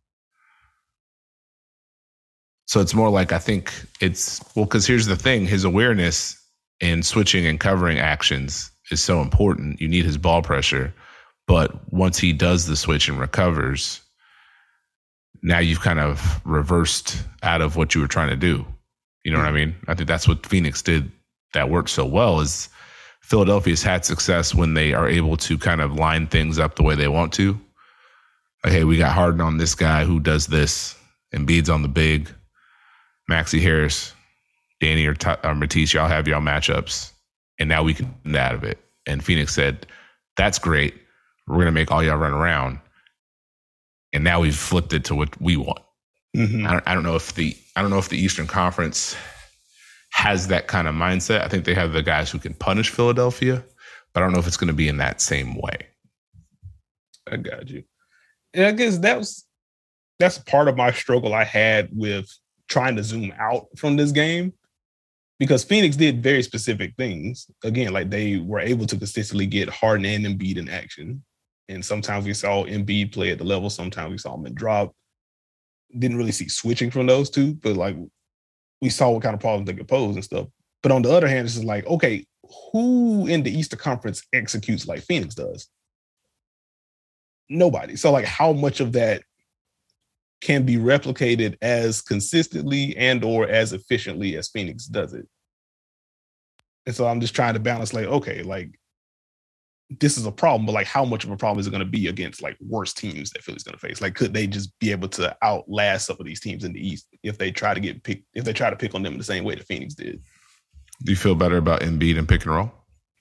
So it's more like, I think it's, well, because here's the thing. His awareness in switching and covering actions is so important. You need his ball pressure. But once he does the switch and recovers, now you've kind of reversed out of what you were trying to do. You know what I mean? I think that's what Phoenix did that worked so well, is Philadelphia's had success when they are able to kind of line things up the way they want to. Like, hey, we got Harden on this guy who does this, Embiid's on the big, Maxey Harris, Danny or, T- or Matisse, y'all have y'all matchups, and now we can get out of it. And Phoenix said, that's great. We're going to make all y'all run around. And now we've flipped it to what we want. Mm-hmm. I, don't, I don't know if the I don't know if the Eastern Conference has that kind of mindset. I think they have the guys who can punish Philadelphia, but I don't know if it's going to be in that same way. I got you. And I guess that was that's part of my struggle I had with trying to zoom out from this game, because Phoenix did very specific things. Again, like they were able to consistently get Harden and Embiid in action. And sometimes we saw Embiid play at the level. Sometimes we saw him in drop. Didn't really see switching from those two, but like we saw what kind of problems they could pose and stuff. But on the other hand, it's just like, okay, who in the Eastern Conference executes like Phoenix does? Nobody. So like how much of that can be replicated as consistently and or as efficiently as Phoenix does it? And so I'm just trying to balance like, okay, like this is a problem, but like how much of a problem is it going to be against like worse teams that Philly's going to face? Like, could they just be able to outlast some of these teams in the East if they try to get picked, if they try to pick on them in the same way that Phoenix did? Do you feel better about Embiid and pick and roll?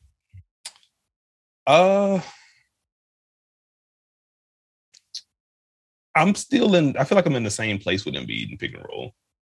Uh, I'm still in, I feel like I'm in the same place with Embiid and pick and roll.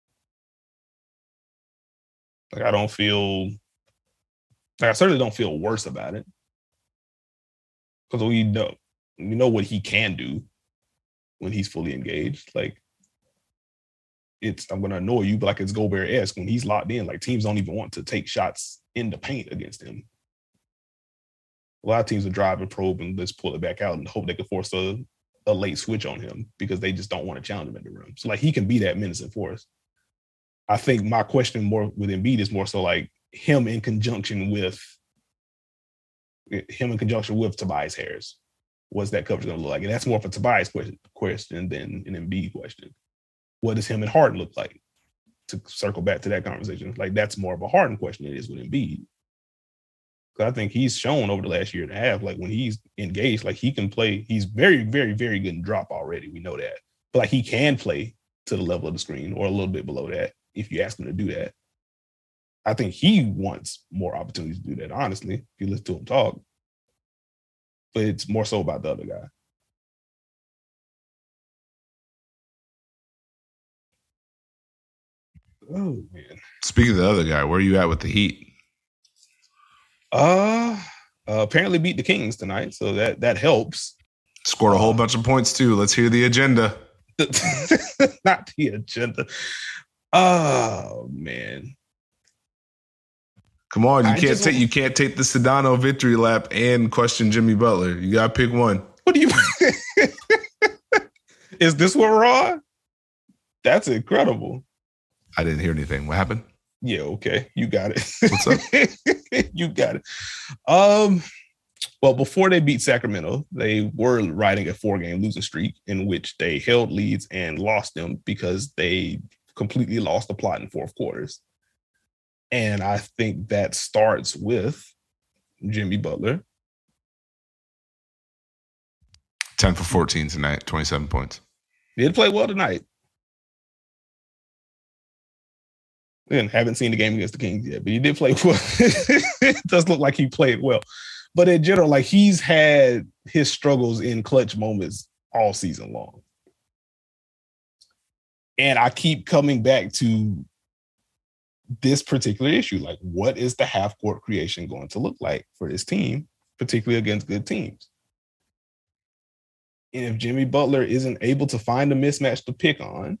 Like, I don't feel, like, I certainly don't feel worse about it. Because we know, we know what he can do when he's fully engaged. Like, it's, I'm going to annoy you, but like it's Gobert-esque. When he's locked in, like teams don't even want to take shots in the paint against him. A lot of teams will drive and probe and just pull it back out and hope they can force a, a late switch on him because they just don't want to challenge him in the rim. So like he can be that menacing force. I think my question more with Embiid is more so like him in conjunction with him in conjunction with Tobias Harris. What's that coverage going to look like? And that's more of a Tobias question, question than an Embiid question. What does him and Harden look like? To circle back to that conversation, like that's more of a Harden question than it is with Embiid. Because I think he's shown over the last year and a half, like when he's engaged, like he can play. He's very, very, very good in drop already. We know that. But like he can play to the level of the screen or a little bit below that if you ask him to do that. I think he wants more opportunities to do that, honestly, if you listen to him talk. But it's more so about the other guy. Oh, man. Speaking of the other guy, where are you at with the Heat? Uh, uh apparently beat the Kings tonight, so that that helps. Scored a whole uh, bunch of points too. Let's hear the agenda. Not the agenda. Oh man. Come on, you I can't take you can't take the Sedano victory lap and question Jimmy Butler. You gotta pick one. What do you Is this what we're on? That's incredible. I didn't hear anything. What happened? Yeah, okay. You got it. What's up? You got it. Um, well, before they beat Sacramento, they were riding a four-game losing streak in which they held leads and lost them because they completely lost the plot in fourth quarters. And I think that starts with Jimmy Butler. ten for fourteen tonight, twenty-seven points. Did play well tonight. And haven't seen the game against the Kings yet, but he did play well. It does look like he played well. But in general, like he's had his struggles in clutch moments all season long. And I keep coming back to this particular issue. Like, what is the half-court creation going to look like for this team, particularly against good teams? And if Jimmy Butler isn't able to find a mismatch to pick on,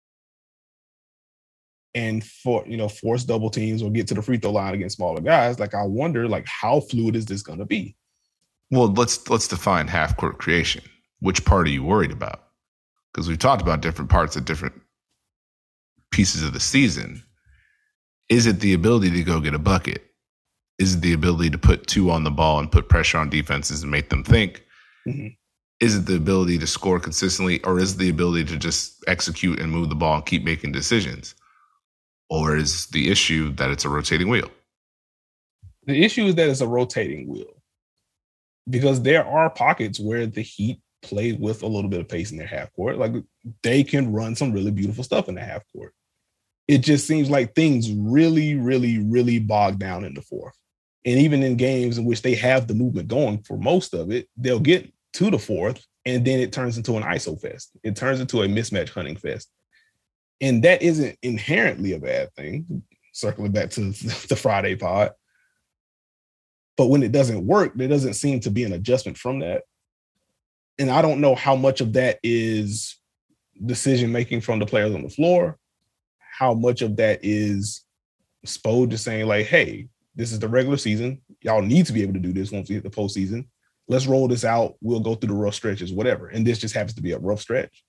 and for, you know, force double teams or get to the free throw line against smaller guys, like I wonder, like how fluid is this going to be? Well, let's let's define half court creation. Which part are you worried about? Because we've talked about different parts of different pieces of the season. Is it the ability to go get a bucket? Is it the ability to put two on the ball and put pressure on defenses and make them think? Mm-hmm. Is it the ability to score consistently, or is it the ability to just execute and move the ball and keep making decisions? Or is the issue that it's a rotating wheel? The issue is that it's a rotating wheel because there are pockets where the Heat play with a little bit of pace in their half court. Like they can run some really beautiful stuff in the half court. It just seems like things really, really, really bog down in the fourth. And even in games in which they have the movement going for most of it, they'll get to the fourth and then it turns into an I S O fest. It turns into a mismatch hunting fest. And that isn't inherently a bad thing, circling back to the Friday pod. But when it doesn't work, there doesn't seem to be an adjustment from that. And I don't know how much of that is decision-making from the players on the floor, how much of that is Spo just saying like, hey, this is the regular season. Y'all need to be able to do this once we hit the postseason. Let's roll this out. We'll go through the rough stretches, whatever. And this just happens to be a rough stretch.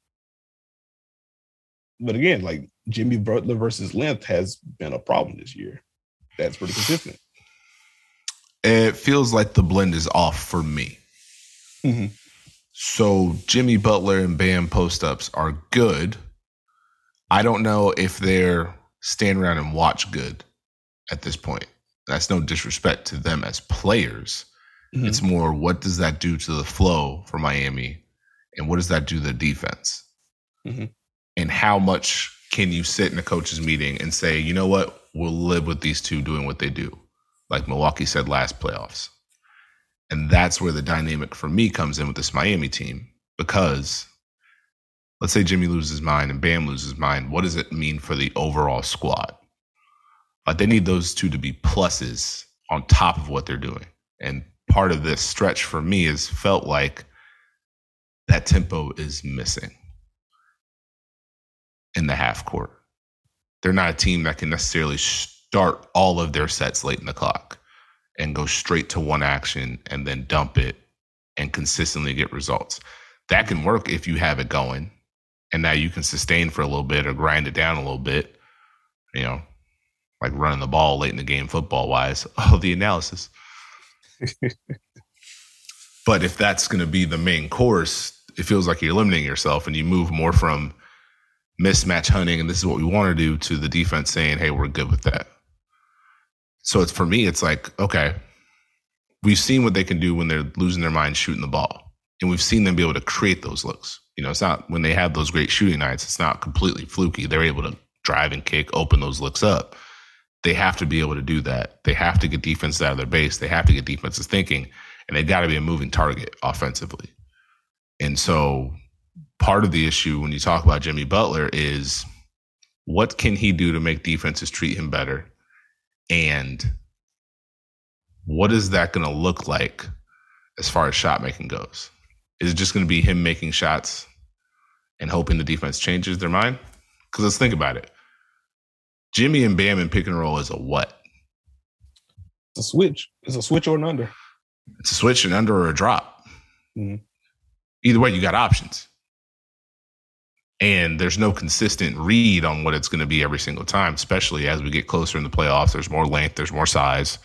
But again, like Jimmy Butler versus length has been a problem this year. That's pretty consistent. It feels like the blend is off for me. Mm-hmm. So Jimmy Butler and Bam post-ups are good. I don't know if they're stand around and watch good at this point. That's no disrespect to them as players. Mm-hmm. It's more, what does that do to the flow for Miami? And what does that do to the defense? Mm-hmm. And how much can you sit in a coach's meeting and say, you know what, we'll live with these two doing what they do, like Milwaukee said last playoffs. And that's where the dynamic for me comes in with this Miami team, because let's say Jimmy loses his mind and Bam loses his mind. What does it mean for the overall squad? Like, they need those two to be pluses on top of what they're doing. And part of this stretch for me has felt like that tempo is missing in the half court. They're not a team that can necessarily start all of their sets late in the clock and go straight to one action and then dump it and consistently get results. That can work if you have it going, and now you can sustain for a little bit or grind it down a little bit, you know, like running the ball late in the game football-wise. Oh, the analysis. But if that's going to be the main course, it feels like you're limiting yourself, and you move more from mismatch hunting and this is what we want to do to the defense saying, hey, we're good with that. So it's, for me, it's like, okay, we've seen what they can do when they're losing their mind shooting the ball. And we've seen them be able to create those looks. You know, it's not, when they have those great shooting nights, it's not completely fluky. They're able to drive and kick, open those looks up. They have to be able to do that. They have to get defenses out of their base. They have to get defenses thinking, and they got to be a moving target offensively. And so part of the issue when you talk about Jimmy Butler is, what can he do to make defenses treat him better? And what is that going to look like as far as shot making goes? Is it just going to be him making shots and hoping the defense changes their mind? Because let's think about it. Jimmy and Bam in pick and roll is a what? It's a switch. It's a switch or an under. It's a switch, an under, or a drop. Mm-hmm. Either way, you got options. And there's no consistent read on what it's going to be every single time, especially as we get closer in the playoffs. There's more length, there's more size.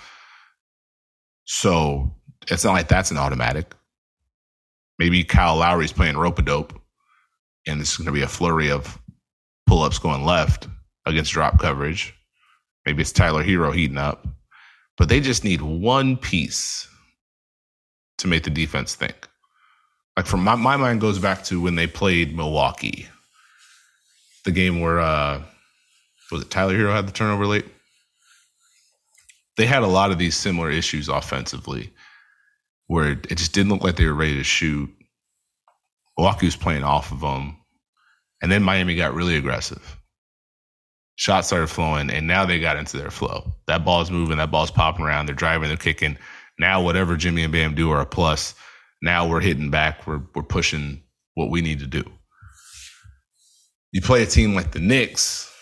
So it's not like that's an automatic. Maybe Kyle Lowry's playing rope-a-dope, and this is going to be a flurry of pull-ups going left against drop coverage. Maybe it's Tyler Hero heating up. But they just need one piece to make the defense think. Like, from my, my mind goes back to when they played Milwaukee. The game where, uh, was it Tyler Hero had the turnover late? They had a lot of these similar issues offensively where it just didn't look like they were ready to shoot. Milwaukee was playing off of them. And then Miami got really aggressive. Shots started flowing, and now they got into their flow. That ball's moving, that ball's popping around, they're driving, they're kicking. Now whatever Jimmy and Bam do are a plus. Now we're hitting back, we're we're pushing what we need to do. You play a team like the Knicks,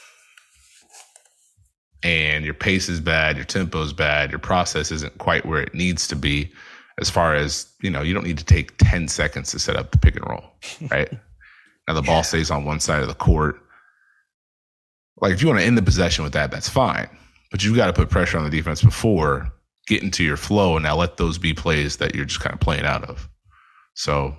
and your pace is bad, your tempo is bad, your process isn't quite where it needs to be as far as, you know, you don't need to take ten seconds to set up the pick and roll, right? Now the ball yeah. stays on one side of the court. Like, if you want to end the possession with that, that's fine. But you've got to put pressure on the defense before getting to your flow, and now let those be plays that you're just kind of playing out of. So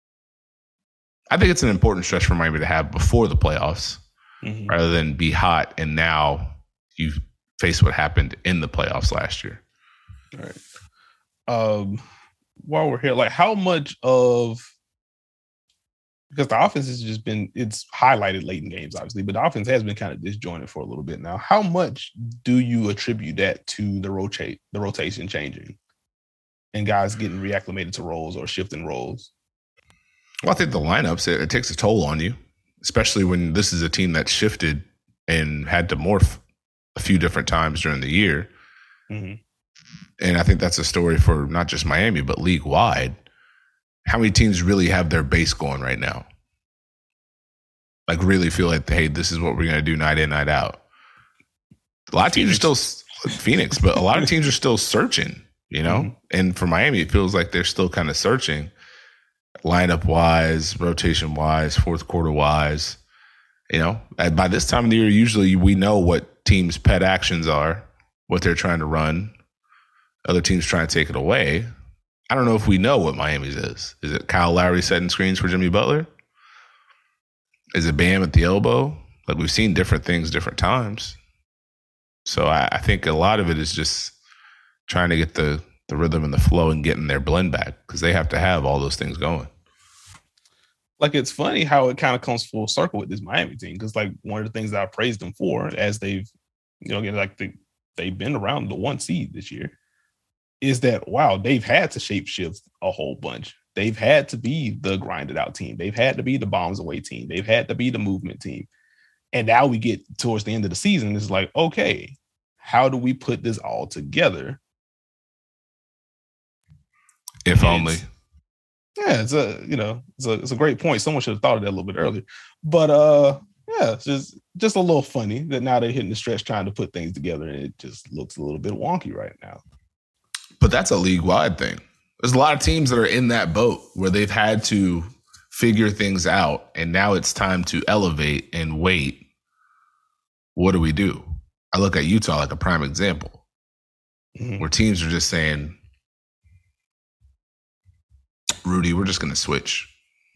I think it's an important stretch for Miami to have before the playoffs, mm-hmm. rather than be hot and now you face what happened in the playoffs last year. All right. Um, while we're here, like, how much of, because the offense has just been, it's highlighted late in games, obviously, but the offense has been kind of disjointed for a little bit now. How much do you attribute that to the rotate, the rotation changing and guys getting reacclimated to roles or shifting roles? Well, I think the lineups, it, it takes a toll on you, especially when this is a team that shifted and had to morph a few different times during the year. Mm-hmm. And I think that's a story for not just Miami, but league-wide. How many teams really have their base going right now? Like, really feel like, hey, this is what we're going to do night in, night out. A lot of teams Phoenix. are still Phoenix, but a lot of teams are still searching, you know? Mm-hmm. And for Miami, it feels like they're still kind of searching lineup-wise, rotation-wise, fourth quarter-wise. You know, and by this time of the year, usually we know what teams' pet actions are, what they're trying to run. Other teams trying to take it away. I don't know if we know what Miami's is. Is it Kyle Lowry setting screens for Jimmy Butler? Is it Bam at the elbow? Like, we've seen different things different times. So I, I think a lot of it is just trying to get the, the rhythm and the flow and getting their blend back, because they have to have all those things going. Like, it's funny how it kind of comes full circle with this Miami team, because like one of the things that I praised them for, as they've, you know, like the, they've been around the one seed this year, is that, wow, they've had to shape shift a whole bunch. They've had to be the grinded out team. They've had to be the bombs away team. They've had to be the movement team. And now we get towards the end of the season. It's like, okay, how do we put this all together? If only. Yeah, it's a, you know, it's a, it's a great point. Someone should have thought of that a little bit earlier. But uh, yeah, it's just, just a little funny that now they're hitting the stretch trying to put things together, and it just looks a little bit wonky right now. But that's a league-wide thing. There's a lot of teams that are in that boat where they've had to figure things out, and now it's time to elevate and wait. What do we do? I look at Utah like a prime example, mm-hmm. where teams are just saying, Rudy, we're just going to switch.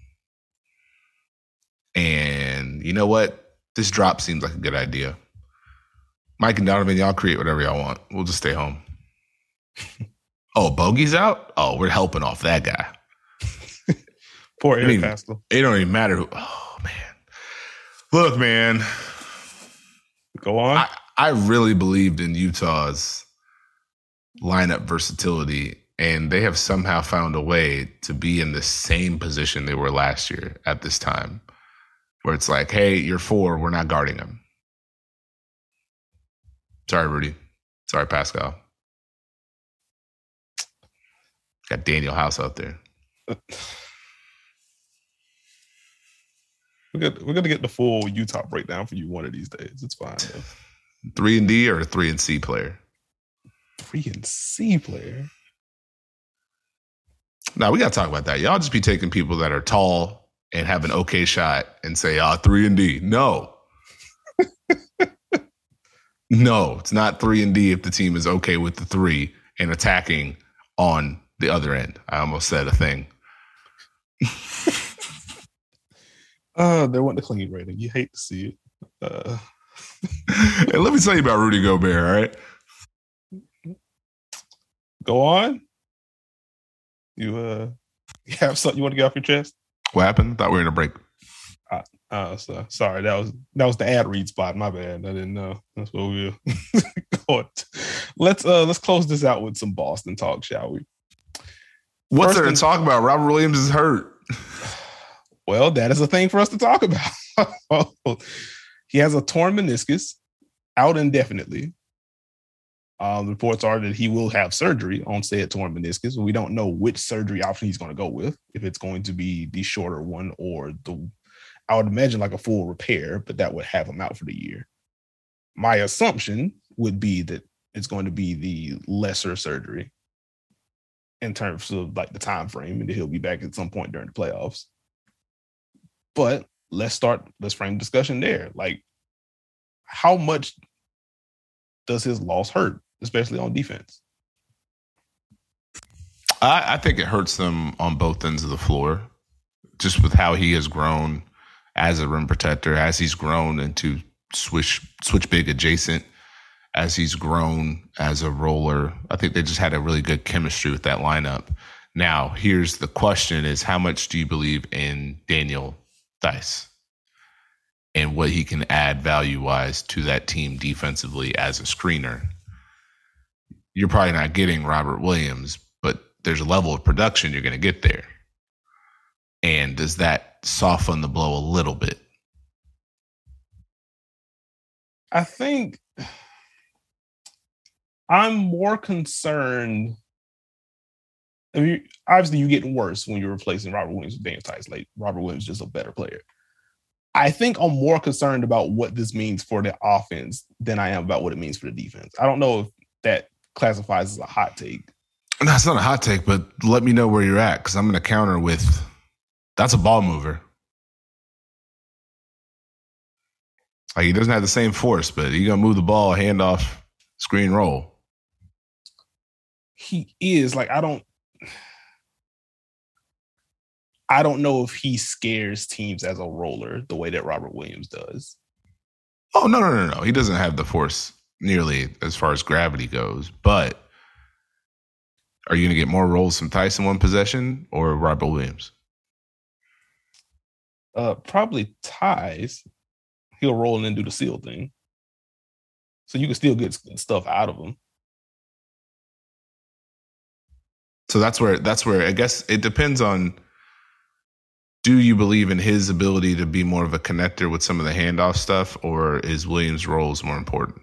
And you know what? This drop seems like a good idea. Mike and Donovan, y'all create whatever y'all want. We'll just stay home. Oh, Bogey's out? Oh, we're helping off that guy. Poor Eric Pascal. It don't even matter who. Oh, man. Look, man. Go on. I, I really believed in Utah's lineup versatility, and they have somehow found a way to be in the same position they were last year at this time, where it's like, hey, you're four, we're not guarding him. Sorry, Rudy. Sorry, Pascal. Got Daniel House out there. We're gonna, we're gonna get the full Utah breakdown for you one of these days. It's fine. Though. Three and D or a three and C player? Three and C player. Now we gotta talk about that. Y'all just be taking people that are tall and have an okay shot and say, "Ah, oh, three and D." No, no, it's not three and D if the team is okay with the three and attacking on the other end. I almost said a thing. Uh, they want the clean rating. You hate to see it. Uh. Hey, let me tell you about Rudy Gobert, all right? Go on. You uh, you have something you want to get off your chest? What happened? Thought we were in a break. Uh, uh so, sorry, that was that was the ad read spot. My bad. I didn't know. That's what we were. Let's uh let's close this out with some Boston talk, shall we? What's First there to talk about? Robert Williams is hurt. Well, that is a thing for us to talk about. He has a torn meniscus, out indefinitely. Um, reports are that he will have surgery on said torn meniscus. We don't know which surgery option he's going to go with, if it's going to be the shorter one or the, I would imagine like a full repair, but that would have him out for the year. My assumption would be that it's going to be the lesser surgery in terms of like the time frame, and that he'll be back at some point during the playoffs. But let's start, let's frame discussion there. Like, how much does his loss hurt, especially on defense? I, I think it hurts them on both ends of the floor, just with how he has grown as a rim protector, as he's grown into switch switch big adjacent, as he's grown as a roller. I think they just had a really good chemistry with that lineup. Now, here's the question is, how much do you believe in Daniel Theis and what he can add value-wise to that team defensively as a screener? You're probably not getting Robert Williams, but there's a level of production you're going to get there. And does that soften the blow a little bit? I think I'm more concerned. I mean, obviously, you're getting worse when you're replacing Robert Williams with Daniel Theis. Like, Robert Williams is just a better player. I think I'm more concerned about what this means for the offense than I am about what it means for the defense. I don't know if that classifies as a hot take. No, it's not a hot take, but let me know where you're at, because I'm going to counter with, that's a ball mover. Like, he doesn't have the same force, but he's going to move the ball, hand off, screen roll. he is like I don't. I don't know if he scares teams as a roller the way that Robert Williams does. Oh, no, no, no, no. He doesn't have the force nearly as far as gravity goes. But are you going to get more rolls from Tyson one possession or Robert Williams? Uh, probably Ties. He'll roll and then do the seal thing. So you can still get stuff out of him. So that's where, that's where I guess it depends on, do you believe in his ability to be more of a connector with some of the handoff stuff, or is Williams' roles more important?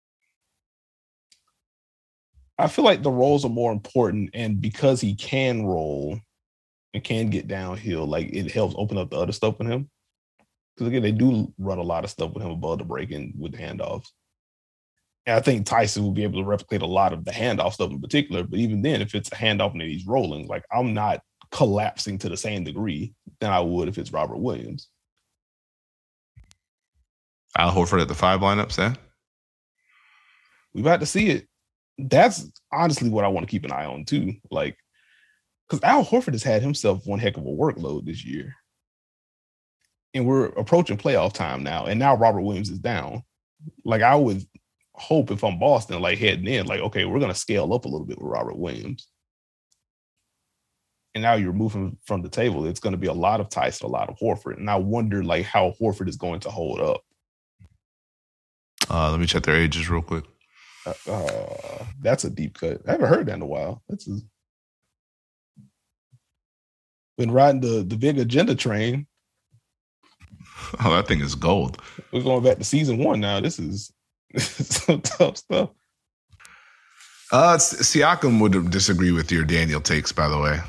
I feel like the roles are more important, and because he can roll and can get downhill, like it helps open up the other stuff with him. Because again, they do run a lot of stuff with him above the break and with handoffs. And I think Tyson will be able to replicate a lot of the handoff stuff in particular. But even then, if it's a handoff and he's rolling, like I'm not collapsing to the same degree than I would if it's Robert Williams. Al Horford at the five lineup, Sam? We about to see it. That's honestly what I want to keep an eye on too. Like, because Al Horford has had himself one heck of a workload this year. And we're approaching playoff time now. And now Robert Williams is down. Like, I would hope if I'm Boston, like heading in, like, okay, we're going to scale up a little bit with Robert Williams. And now you're moving from the table. It's going to be a lot of Tyson, a lot of Horford. And I wonder, like, how Horford is going to hold up. Uh, let me check their ages real quick. Uh, uh, that's a deep cut. I haven't heard that in a while. That's a... been riding the, the big agenda train. Oh, that thing is gold. We're going back to season one now. This is, this is some tough stuff. Uh, Siakam would disagree with your Daniel takes, by the way.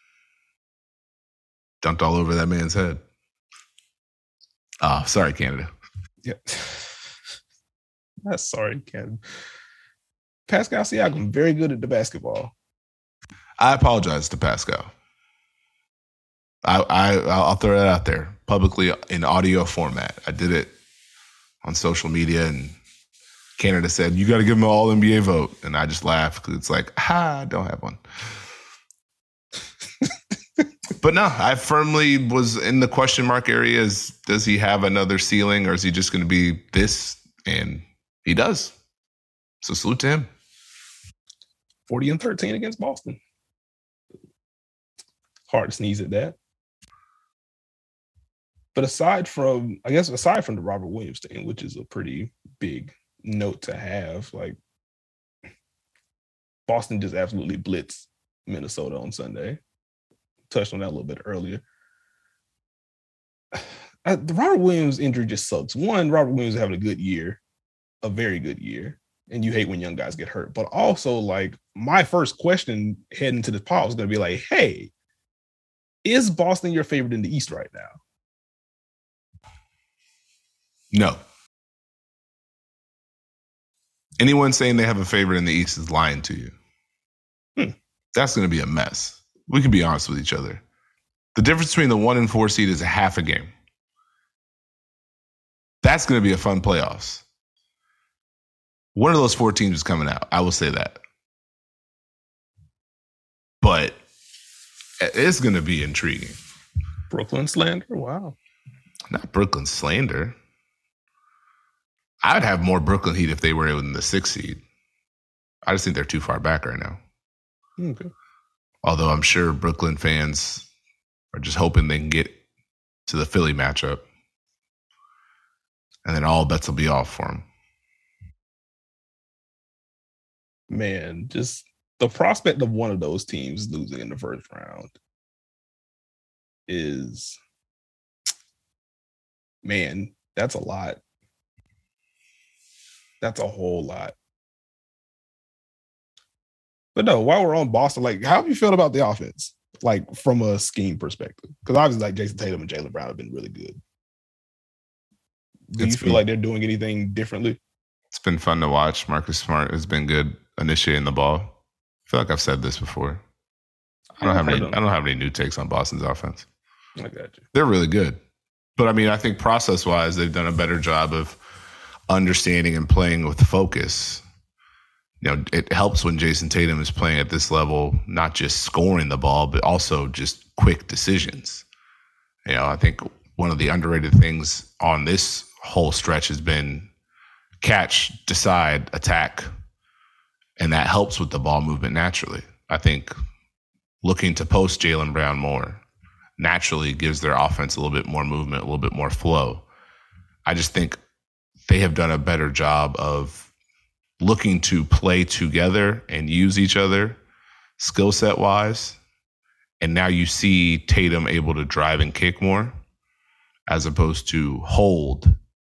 Dunked all over that man's head. Oh, sorry, Canada. Yeah. That's sorry, Canada. Pascal Siakam, very good at the basketball. I apologize to Pascal. I, I, I'll throw that out there publicly in audio format. I did it on social media, and Canada said, you got to give him an all N B A vote. And I just laughed because it's like, ah, I don't have one. But no, I firmly was in the question mark area. Is, does he have another ceiling, or is he just going to be this? And he does. So salute to him. forty and thirteen against Boston. Hard to sneeze at that. But aside from, I guess, aside from the Robert Williams thing, which is a pretty big note to have, like Boston just absolutely blitzed Minnesota on Sunday. Touched on that a little bit earlier. Uh, the Robert Williams injury just sucks. One, Robert Williams is having a good year, a very good year, and you hate when young guys get hurt. But also, like, my first question heading to this pod was going to be like, hey, is Boston your favorite in the East right now? No. Anyone saying they have a favorite in the East is lying to you. Hmm. That's going to be a mess. We can be honest with each other. The difference between the one and four seed is a half a game. That's going to be a fun playoffs. One of those four teams is coming out. I will say that. But it's going to be intriguing. Brooklyn slander? Wow. Not Brooklyn slander. I would have more Brooklyn Heat if they were in the sixth seed. I just think they're too far back right now. Okay. Although I'm sure Brooklyn fans are just hoping they can get to the Philly matchup. And then all bets will be off for them. Man, just the prospect of one of those teams losing in the first round is, man, that's a lot. That's a whole lot. But no, while we're on Boston, like, how have you felt about the offense? Like, from a scheme perspective? Because obviously, like, Jason Tatum and Jaylen Brown have been really good. Do it's you feel been, like they're doing anything differently? It's been fun to watch. Marcus Smart has been good initiating the ball. I feel like I've said this before. I don't have any. I don't have any new takes on Boston's offense. I got you. They're really good, but I mean, I think process-wise, they've done a better job of understanding and playing with focus you know, it helps when Jason Tatum is playing at this level, not just scoring the ball, but also just quick decisions. You know, I think one of the underrated things on this whole stretch has been catch, decide, attack. And that helps with the ball movement naturally. I think looking to post Jaylen Brown more naturally gives their offense a little bit more movement, a little bit more flow. I just think they have done a better job of looking to play together and use each other skill set wise. And now you see Tatum able to drive and kick more as opposed to hold,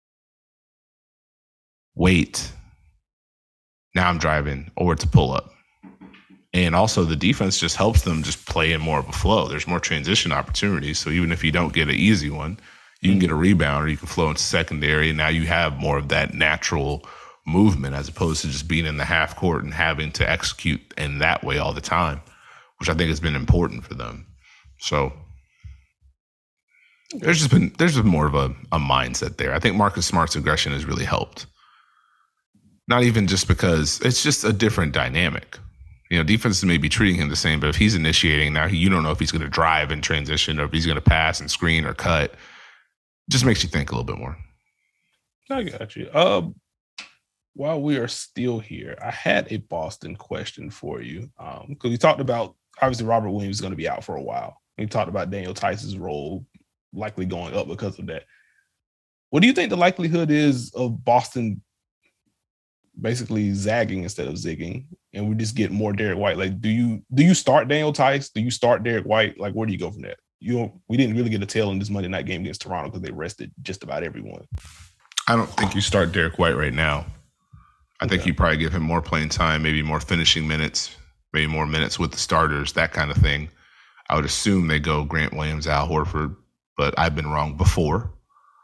wait, now I'm driving, or to pull up. And also the defense just helps them just play in more of a flow. There's more transition opportunities. So even if you don't get an easy one, you can get a rebound or you can flow into secondary. And now you have more of that natural movement as opposed to just being in the half court and having to execute in that way all the time, which I think has been important for them. So there's just been there's been more of a, a mindset there. I think Marcus Smart's aggression has really helped. Not even just because it's just a different dynamic. You know, defenses may be treating him the same, but if he's initiating now, you don't know if he's going to drive and transition or if he's going to pass and screen or cut. It just makes you think a little bit more. I got you. Um, while we are still here, I had a Boston question for you because um, we talked about, obviously, Robert Williams is going to be out for a while. We talked about Daniel Theis's role likely going up because of that. What do you think the likelihood is of Boston basically zagging instead of zigging, and we just get more Derek White? Like, do you do you start Daniel Theis? Do you start Derek White? Like, where do you go from that? You don't, we didn't really get a tell in this Monday night game against Toronto because they rested just about everyone. I don't think you start Derek White right now. I think Okay. you probably give him more playing time, maybe more finishing minutes, maybe more minutes with the starters, that kind of thing. I would assume they go Grant Williams, Al Horford, but I've been wrong before.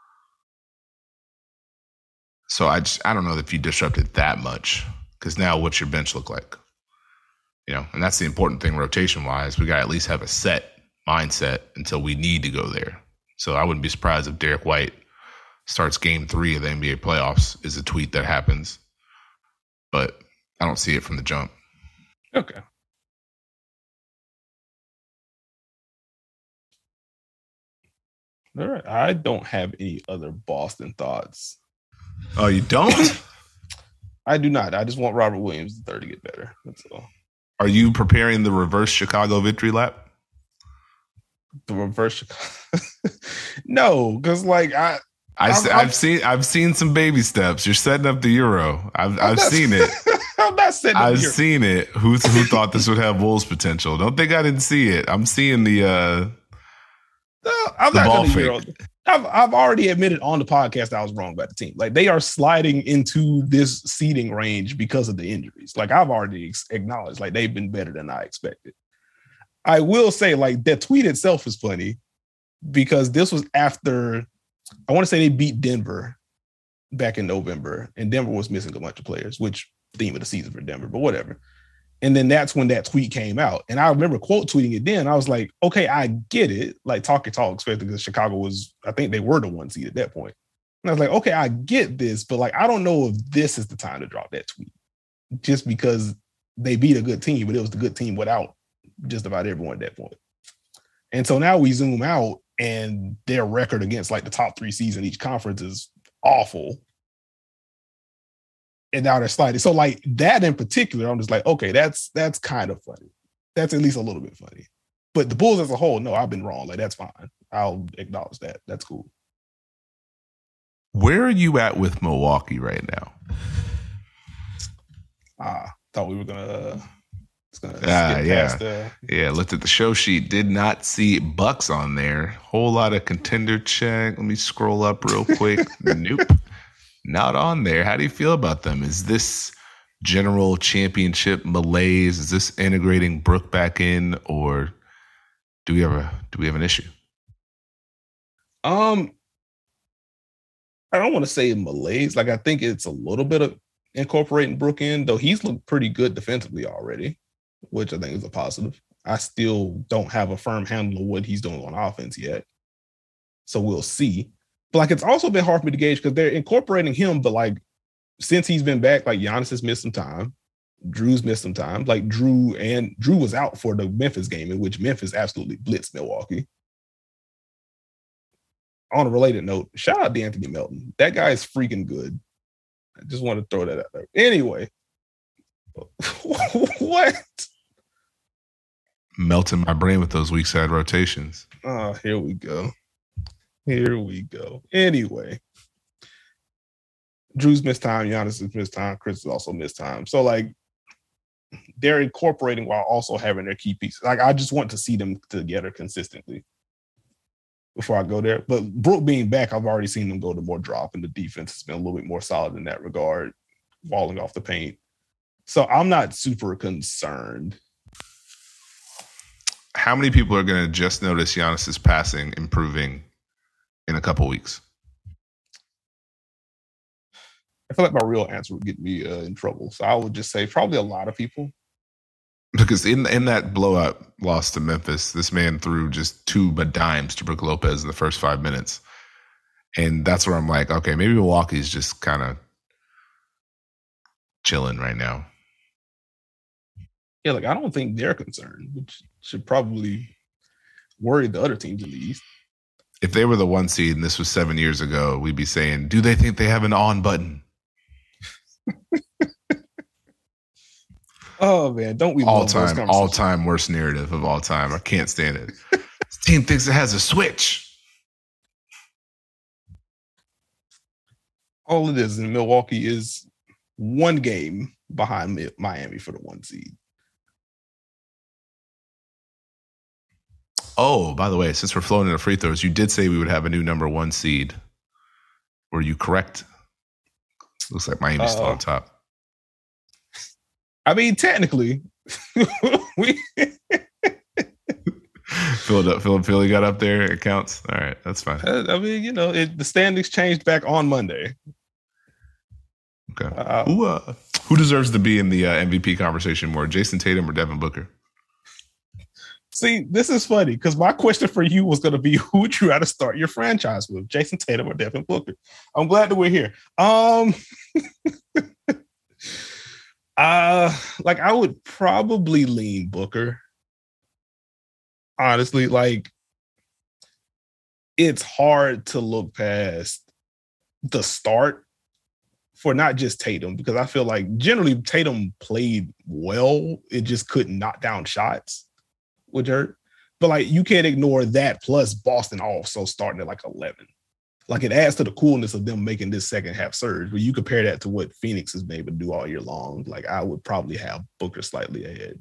So I just I don't know if you disrupt it that much, because now what's your bench look like? You know, and that's the important thing rotation wise. We got to at least have a set mindset until we need to go there. So I wouldn't be surprised if Derek White starts game three of the N B A playoffs is a tweet that happens. But I don't see it from the jump. Okay. All right. I don't have any other Boston thoughts. Oh, you don't? I do not. I just want Robert Williams the third to get better. That's all. Are you preparing the reverse Chicago victory lap? The reverse Chicago? No, because like I, I I'm, I've I'm, seen I've seen some baby steps. You're setting up the Euro. I've I'm I've not, seen it. I'm not setting up I've the Euro. seen it. Who who thought this would have Wolves potential? Don't think I didn't see it. I'm seeing the uh No, I'm the not ball going to fake. Euro. I've I've already admitted on the podcast I was wrong about the team. Like, they are sliding into this seeding range because of the injuries. Like, I've already ex- acknowledged, like, they've been better than I expected. I will say, like, that tweet itself is funny because this was after, I want to say they beat Denver back in November, and Denver was missing a bunch of players, which theme of the season for Denver, but whatever. And then that's when that tweet came out. And I remember quote tweeting it then. I was like, okay, I get it. Like, talk your talk, especially because Chicago was, I think they were the one seed at that point. And I was like, okay, I get this, but like, I don't know if this is the time to drop that tweet just because they beat a good team, but it was the good team without just about everyone at that point. And so now we zoom out and their record against like the top three seeds in each conference is awful. And now they're sliding. So like that in particular, I'm just like, okay, that's that's kind of funny. That's at least a little bit funny. But the Bulls as a whole, no, I've been wrong. Like, that's fine. I'll acknowledge that. That's cool. Where are you at with Milwaukee right now? Ah, thought we were gonna. It's gonna Ah, skip yeah. past the, Yeah, looked at the show sheet. Did not see Bucks on there. Whole lot of contender check. Let me scroll up real quick. Nope. Not on there. How do you feel about them? Is this general championship malaise? Is this integrating Brook back in, or do we have a do we have an issue? Um, I don't want to say malaise. Like, I think it's a little bit of incorporating Brook in, though he's looked pretty good defensively already, which I think is a positive. I still don't have a firm handle of what he's doing on offense yet. So we'll see. But like, it's also been hard for me to gauge because they're incorporating him, but like, since he's been back, like, Giannis has missed some time. Drew's missed some time. Like Drew and Drew was out for the Memphis game, in which Memphis absolutely blitzed Milwaukee. On a related note, shout out to Anthony Melton. That guy is freaking good. I just want to throw that out there. Anyway, what? Melting my brain with those weak side rotations. Oh, here we go. Here we go. Anyway, Drew's missed time. Giannis has missed time. Chris has also missed time. So, like, they're incorporating while also having their key pieces. Like, I just want to see them together consistently before I go there. But Brook being back, I've already seen them go to more drop, and the defense has been a little bit more solid in that regard, falling off the paint. So I'm not super concerned. How many people are going to just notice Giannis's passing improving in a couple weeks? I feel like my real answer would get me uh, in trouble. So I would just say probably a lot of people. Because in in that blowout loss to Memphis, this man threw just two dimes to Brook Lopez in the first five minutes. And that's where I'm like, okay, maybe Milwaukee's just kind of chilling right now. Yeah, like I don't think they're concerned, which should probably worry the other teams in the East. If they were the one seed and this was seven years ago, we'd be saying, do they think they have an on button? Oh man, don't we all love time, all time worst narrative of all time. I can't stand it. This team thinks it has a switch. All it is in Milwaukee is one game behind Miami for the one seed. Oh, by the way, since we're flowing into free throws, you did say we would have a new number one seed. Were you correct? Looks like Miami's uh, still on top. I mean, technically, we Philly, Philly got up there. It counts. All right, that's fine. I mean, you know, it, the standings changed back on Monday. Okay. Uh, who uh, who deserves to be in the uh, M V P conversation more, Jason Tatum or Devin Booker? See, this is funny because my question for you was going to be, who would you rather start your franchise with, Jason Tatum or Devin Booker? I'm glad that we're here. Um. Uh, like I would probably lean Booker. Honestly, like it's hard to look past the start for not just Tatum, because I feel like generally Tatum played well. It just couldn't knock down shots, which hurt. But like you can't ignore that plus Boston also starting at like eleven. Like it adds to the coolness of them making this second half surge. But you compare that to what Phoenix has been able to do all year long. Like I would probably have Booker slightly ahead.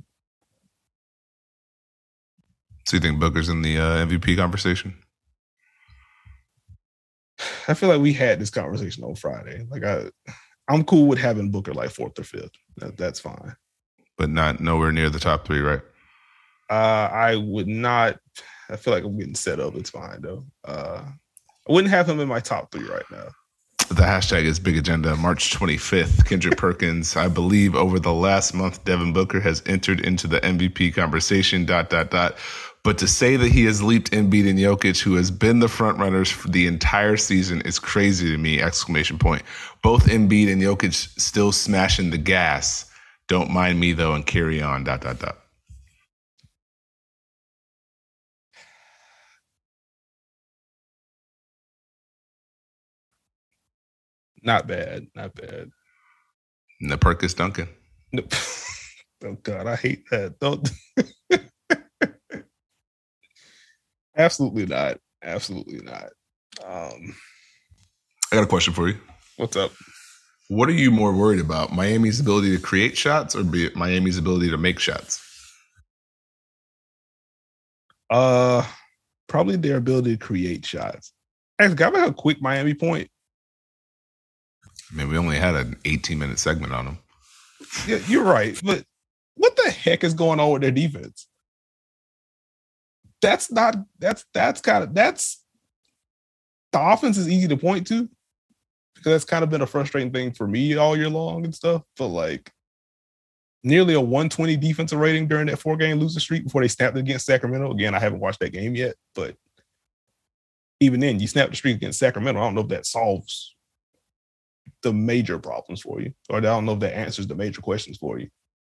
So you think Booker's in the uh, M V P conversation? I feel like we had this conversation on Friday. Like I, I'm cool with having Booker like fourth or fifth. That, that's fine. But not nowhere near the top three, right? Uh, I would not. I feel like I'm getting set up. It's fine though. Uh, I wouldn't have him in my top three right now. The hashtag is Big Agenda. March twenty-fifth, Kendrick Perkins. I believe over the last month, Devin Booker has entered into the M V P conversation, dot, dot, dot. But to say that he has leaped Embiid and Jokic, who has been the front runners for the entire season, is crazy to me, exclamation point. Both Embiid and Jokic still smashing the gas. Don't mind me, though, and carry on, dot, dot, dot. Not bad. Not bad. And the Perkins Duncan. No. Oh, God, I hate that. Don't. Absolutely not. Absolutely not. Um, I got a question for you. What's up? What are you more worried about? Miami's ability to create shots or be it Miami's ability to make shots? Uh, probably their ability to create shots. Actually, can I make a quick Miami point? I mean, we only had an eighteen-minute segment on them. Yeah, you're right. But what the heck is going on with their defense? That's not, that's, that's kind of, that's, the offense is easy to point to because that's kind of been a frustrating thing for me all year long and stuff. But like nearly a one twenty defensive rating during that four-game losing streak before they snapped it against Sacramento. Again, I haven't watched that game yet, but even then, you snap the streak against Sacramento. I don't know if that solves the major problems for you, or I don't know if that answers the major questions for you.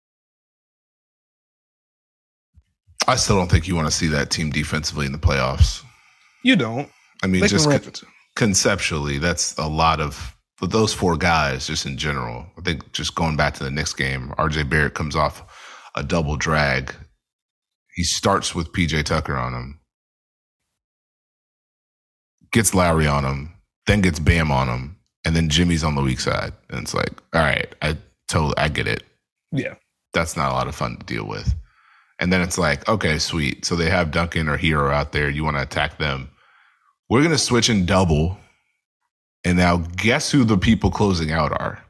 I still don't think you want to see that team defensively in the playoffs. You don't. I mean, they just con- conceptually, that's a lot of those four guys just in general. I think just going back to the Knicks game, R J Barrett comes off a double drag. He starts with P J Tucker on him, gets Lowry on him, then gets Bam on him, and then Jimmy's on the weak side. And it's like, all right, I totally, I get it. Yeah. That's not a lot of fun to deal with. And then it's like, okay, sweet. So they have Duncan or Hero out there. You want to attack them. We're going to switch and double. And now guess who the people closing out are?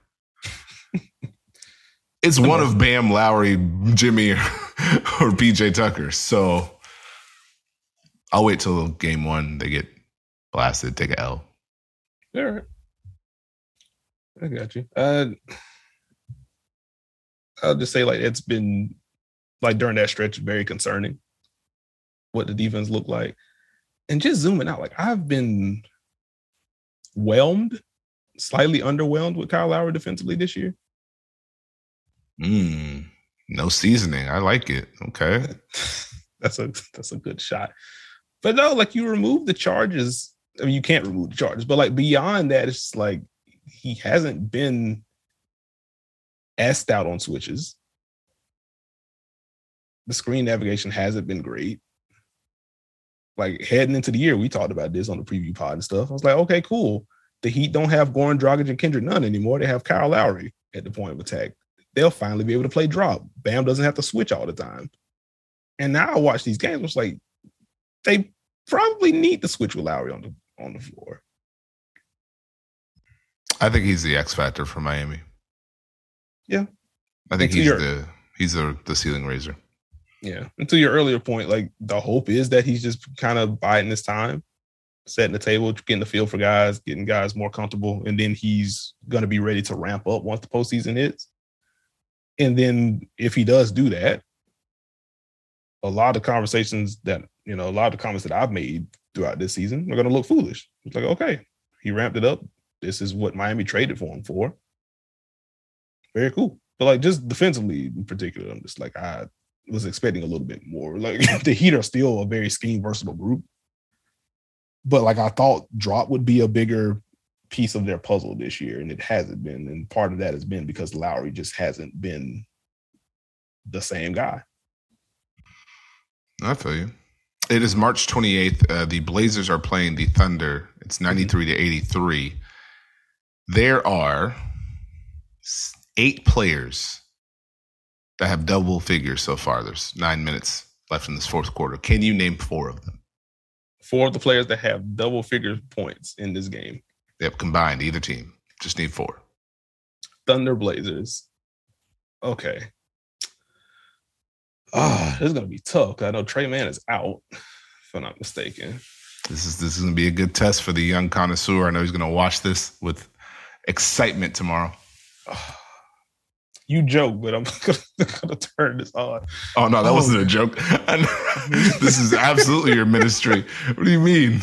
It's one of Bam, Lowry, Jimmy, or, or P J Tucker. So I'll wait till game one. They get blasted, take a L. All right. I got you. Uh, I'll just say, like, it's been, like, during that stretch, very concerning what the defense looked like. And just zooming out, like, I've been whelmed, slightly underwhelmed with Kyle Lowry defensively this year. Mm, no seasoning. I like it. Okay. that's a that's a good shot. But no, like, you remove the charges. I mean, you can't remove the charges, but, like, beyond that, it's like he hasn't been as stout on switches. The screen navigation hasn't been great. Like, heading into the year, we talked about this on the preview pod and stuff. I was like, okay, cool. The Heat don't have Goran Dragic and Kendrick Nunn anymore. They have Kyle Lowry at the point of attack. They'll finally be able to play drop. Bam doesn't have to switch all the time. And now I watch these games, it's like they probably need to switch with Lowry on the on the floor. I think he's the X factor for Miami. Yeah. I think he's your, the he's the, the ceiling raiser. Yeah. And to your earlier point, like, the hope is that he's just kind of biding his time, setting the table, getting the feel for guys, getting guys more comfortable, and then he's going to be ready to ramp up once the postseason hits. And then if he does do that, a lot of conversations that, you know, a lot of the comments that I've made throughout this season are going to look foolish. It's like, okay, he ramped it up. This is what Miami traded for him for. Very cool. But, like, just defensively in particular, I'm just like, I was expecting a little bit more. Like, the Heat are still a very scheme versatile group. But, like, I thought drop would be a bigger piece of their puzzle this year, and it hasn't been. And part of that has been because Lowry just hasn't been the same guy. I feel you. It is March twenty-eighth. Uh, the Blazers are playing the Thunder. It's ninety-three to eighty-three. There are eight players that have double figures so far. There's nine minutes left in this fourth quarter. Can you name four of them? Four of the players that have double figure points in this game. Yep, combined, either team. Just need four. Thunder, Blazers. Okay. Ah, this is gonna be tough. I know Trey Mann is out, if I'm not mistaken. This is this is gonna be a good test for the young connoisseur. I know he's gonna watch this with excitement tomorrow. You joke, but I'm gonna, gonna turn this on. Oh no, that oh. wasn't a joke. This is absolutely your ministry. What do you mean?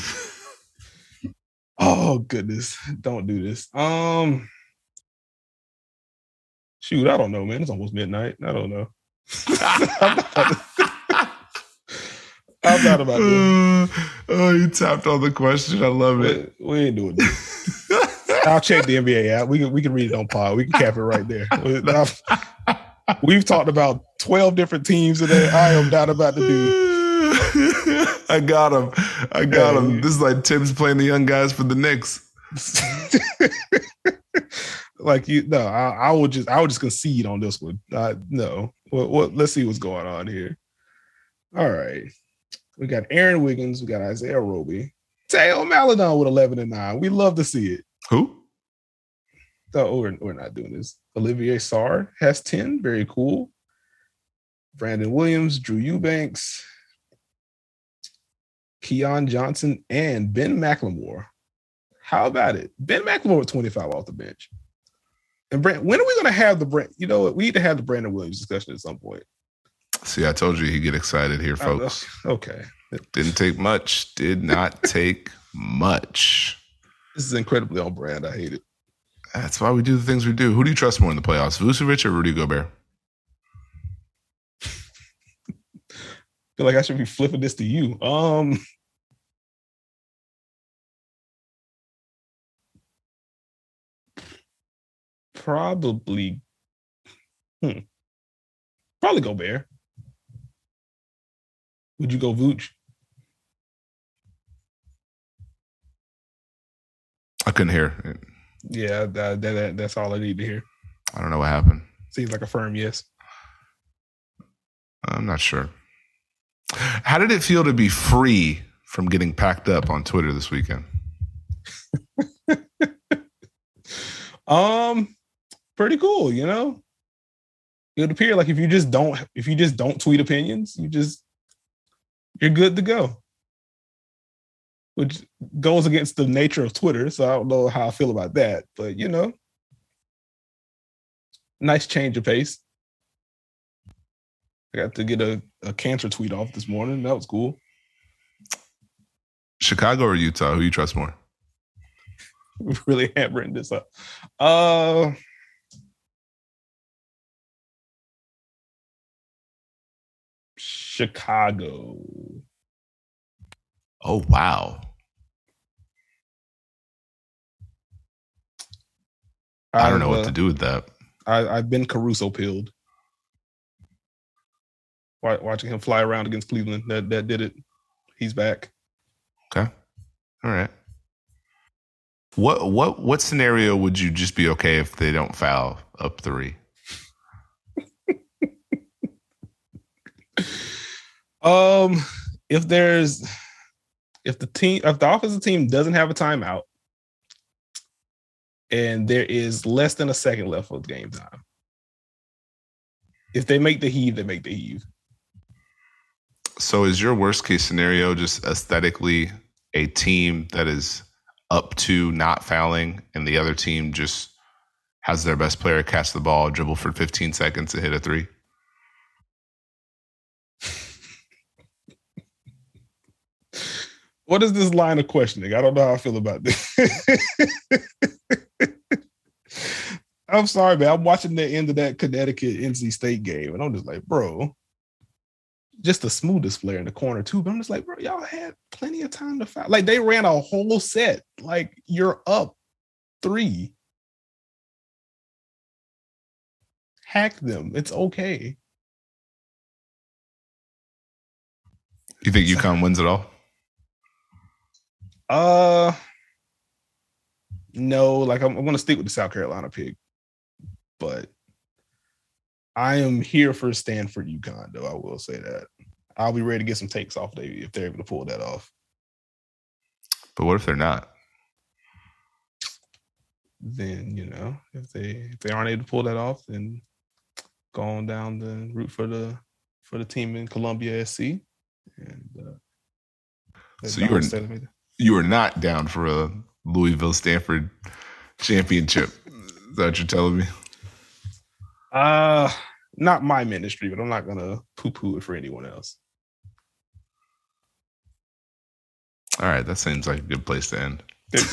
Oh goodness, don't do this. Um, shoot, I don't know, man. It's almost midnight. I don't know. I'm, not I'm not about this. Uh, oh, you tapped on the question. I love it. We, we ain't doing this. I'll check the N B A app. We can we can read it on pod. We can cap it right there. We've talked about twelve different teams today. I am not about to do. I got him. I got hey. him. This is like Tim's playing the young guys for the Knicks. Like, you, no, I, I would just, I would just concede on this one. Uh, no, what, what? Let's see what's going on here. All right, we got Aaron Wiggins. We got Isaiah Roby. Teo Maledon with eleven and nine. We love to see it. Who? Oh, we're, we're not doing this. Olivier Sarr has ten. Very cool. Brandon Williams, Drew Eubanks, Keon Johnson, and Ben McLemore. How about it? Ben McLemore with twenty-five off the bench. And Brand, when are we going to have the Brand? You know what? We need to have the Brandon Williams discussion at some point. See, I told you he'd get excited here, folks. Okay. Didn't take much. Did not take much. This is incredibly on brand. I hate it. That's why we do the things we do. Who do you trust more in the playoffs, Vucevic or Rudy Gobert? feel like I should be flipping this to you. Um, probably, hmm, probably Gobert. Would you go Vooch? I couldn't hear. Yeah, that, that, that's all I need to hear. I don't know what happened. Seems like a firm yes. I'm not sure. How did it feel to be free from getting packed up on Twitter this weekend? um, pretty cool, you know. It would appear like if you just don't, if you just don't tweet opinions, you just you're good to go. Which goes against the nature of Twitter, so I don't know how I feel about that. But you know, nice change of pace. I got to get a, a cancer tweet off this morning. That was cool. Chicago or Utah? Who you trust more? We really hammering this up. Uh, Chicago. Oh, wow. I don't know uh, what to do with that. I, I've been Caruso pilled. Watching him fly around against Cleveland, that that did it. He's back. Okay. All right. What what what scenario would you just be okay if they don't foul up three? um, if there's if the team if the offensive team doesn't have a timeout and there is less than a second left of game time, if they make the heave, they make the heave. So is your worst case scenario just aesthetically a team that is up to not fouling and the other team just has their best player catch the ball, dribble for fifteen seconds and hit a three? What is this line of questioning? I don't know how I feel about this. I'm sorry, man. I'm watching the end of that Connecticut N C State game, and I'm just like, bro, just the smoothest player in the corner too. But I'm just like, bro, y'all had plenty of time to foul. Like they ran a whole set. Like you're up three. Hack them. It's okay. You think UConn wins it all? Uh, no. Like I'm, I'm going to stick with the South Carolina pick, but I am here for Stanford UConn, though. I will say that. I'll be ready to get some takes off they, if they're able to pull that off. But what if they're not? Then, you know, if they if they aren't able to pull that off, then go on down the route for the for the team in Columbia S C. And uh, so you were you were not down for a Louisville Stanford championship. Is that what you're telling me? Uh not my ministry, but I'm not gonna poo-poo it for anyone else. All right, that seems like a good place to end.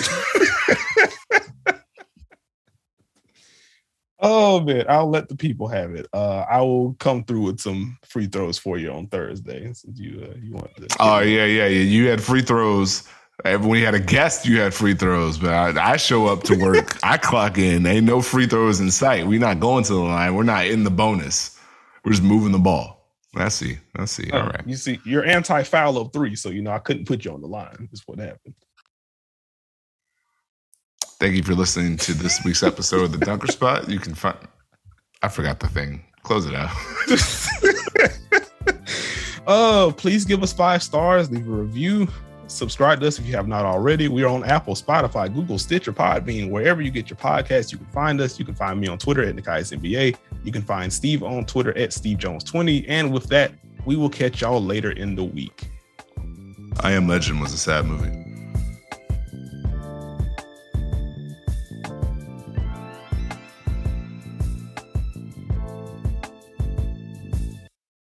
Oh man, I'll let the people have it. Uh, I will come through with some free throws for you on Thursday. Since you uh, you want to. Oh yeah, yeah, yeah. You had free throws. When you had a guest, you had free throws. But I, I show up to work, I clock in. Ain't no free throws in sight. We're not going to the line. We're not in the bonus. We're just moving the ball. I see. I see. All uh, right. You see, you're anti-foul of three, so you know I couldn't put you on the line. That's what happened. Thank you for listening to this week's episode of The Dunker Spot. You can find... I forgot the thing. Close it out. Oh, please give us five stars. Leave a review. Subscribe to us if you have not already. We are on Apple, Spotify, Google, Stitcher, Podbean. Wherever you get your podcasts, you can find us. You can find me on Twitter at Nikias N B A. You can find Steve on Twitter at Steve Jones twenty. And with that, we will catch y'all later in the week. I Am Legend was a sad movie.